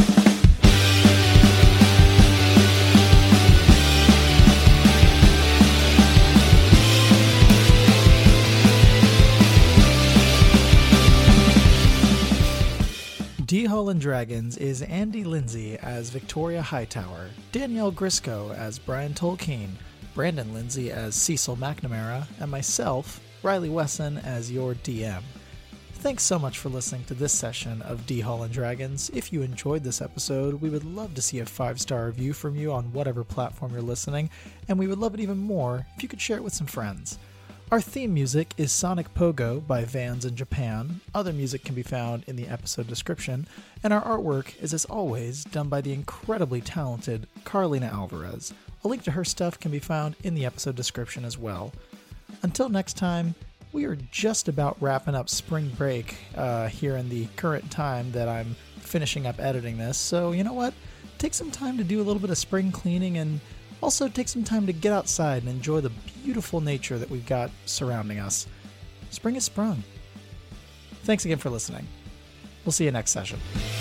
D. Hull and Dragons is Andy Lindsay as Victoria Hightower, Danielle Grisco as Brian Tolkien, Brandon Lindsay as Cecil McNamara, and myself, Riley Wesson, as your D M. Thanks so much for listening to this session of D. Hull and Dragons. If you enjoyed this episode, we would love to see a five-star review from you on whatever platform you're listening, and we would love it even more if you could share it with some friends. Our theme music is Sonic Pogo by Vans in Japan. Other music can be found in the episode description, and our artwork is, as always, done by the incredibly talented Carlina Alvarez. A link to her stuff can be found in the episode description as well. Until next time, we are just about wrapping up spring break uh, here in the current time that I'm finishing up editing this, so you know what? Take some time to do a little bit of spring cleaning, and also take some time to get outside and enjoy the beautiful nature that we've got surrounding us. Spring has sprung. Thanks again for listening. We'll see you next session.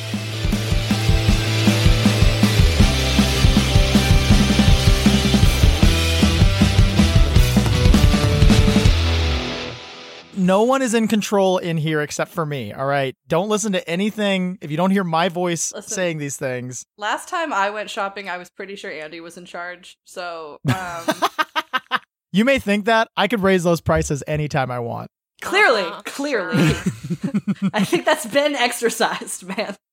No one is in control in here except for me, all right? Don't listen to anything if you don't hear my voice Listen. saying these things. Last time I went shopping, I was pretty sure Andy was in charge. So um, You may think that. I could raise those prices anytime I want. clearly, Uh-huh. clearly, I think that's been exercised, man.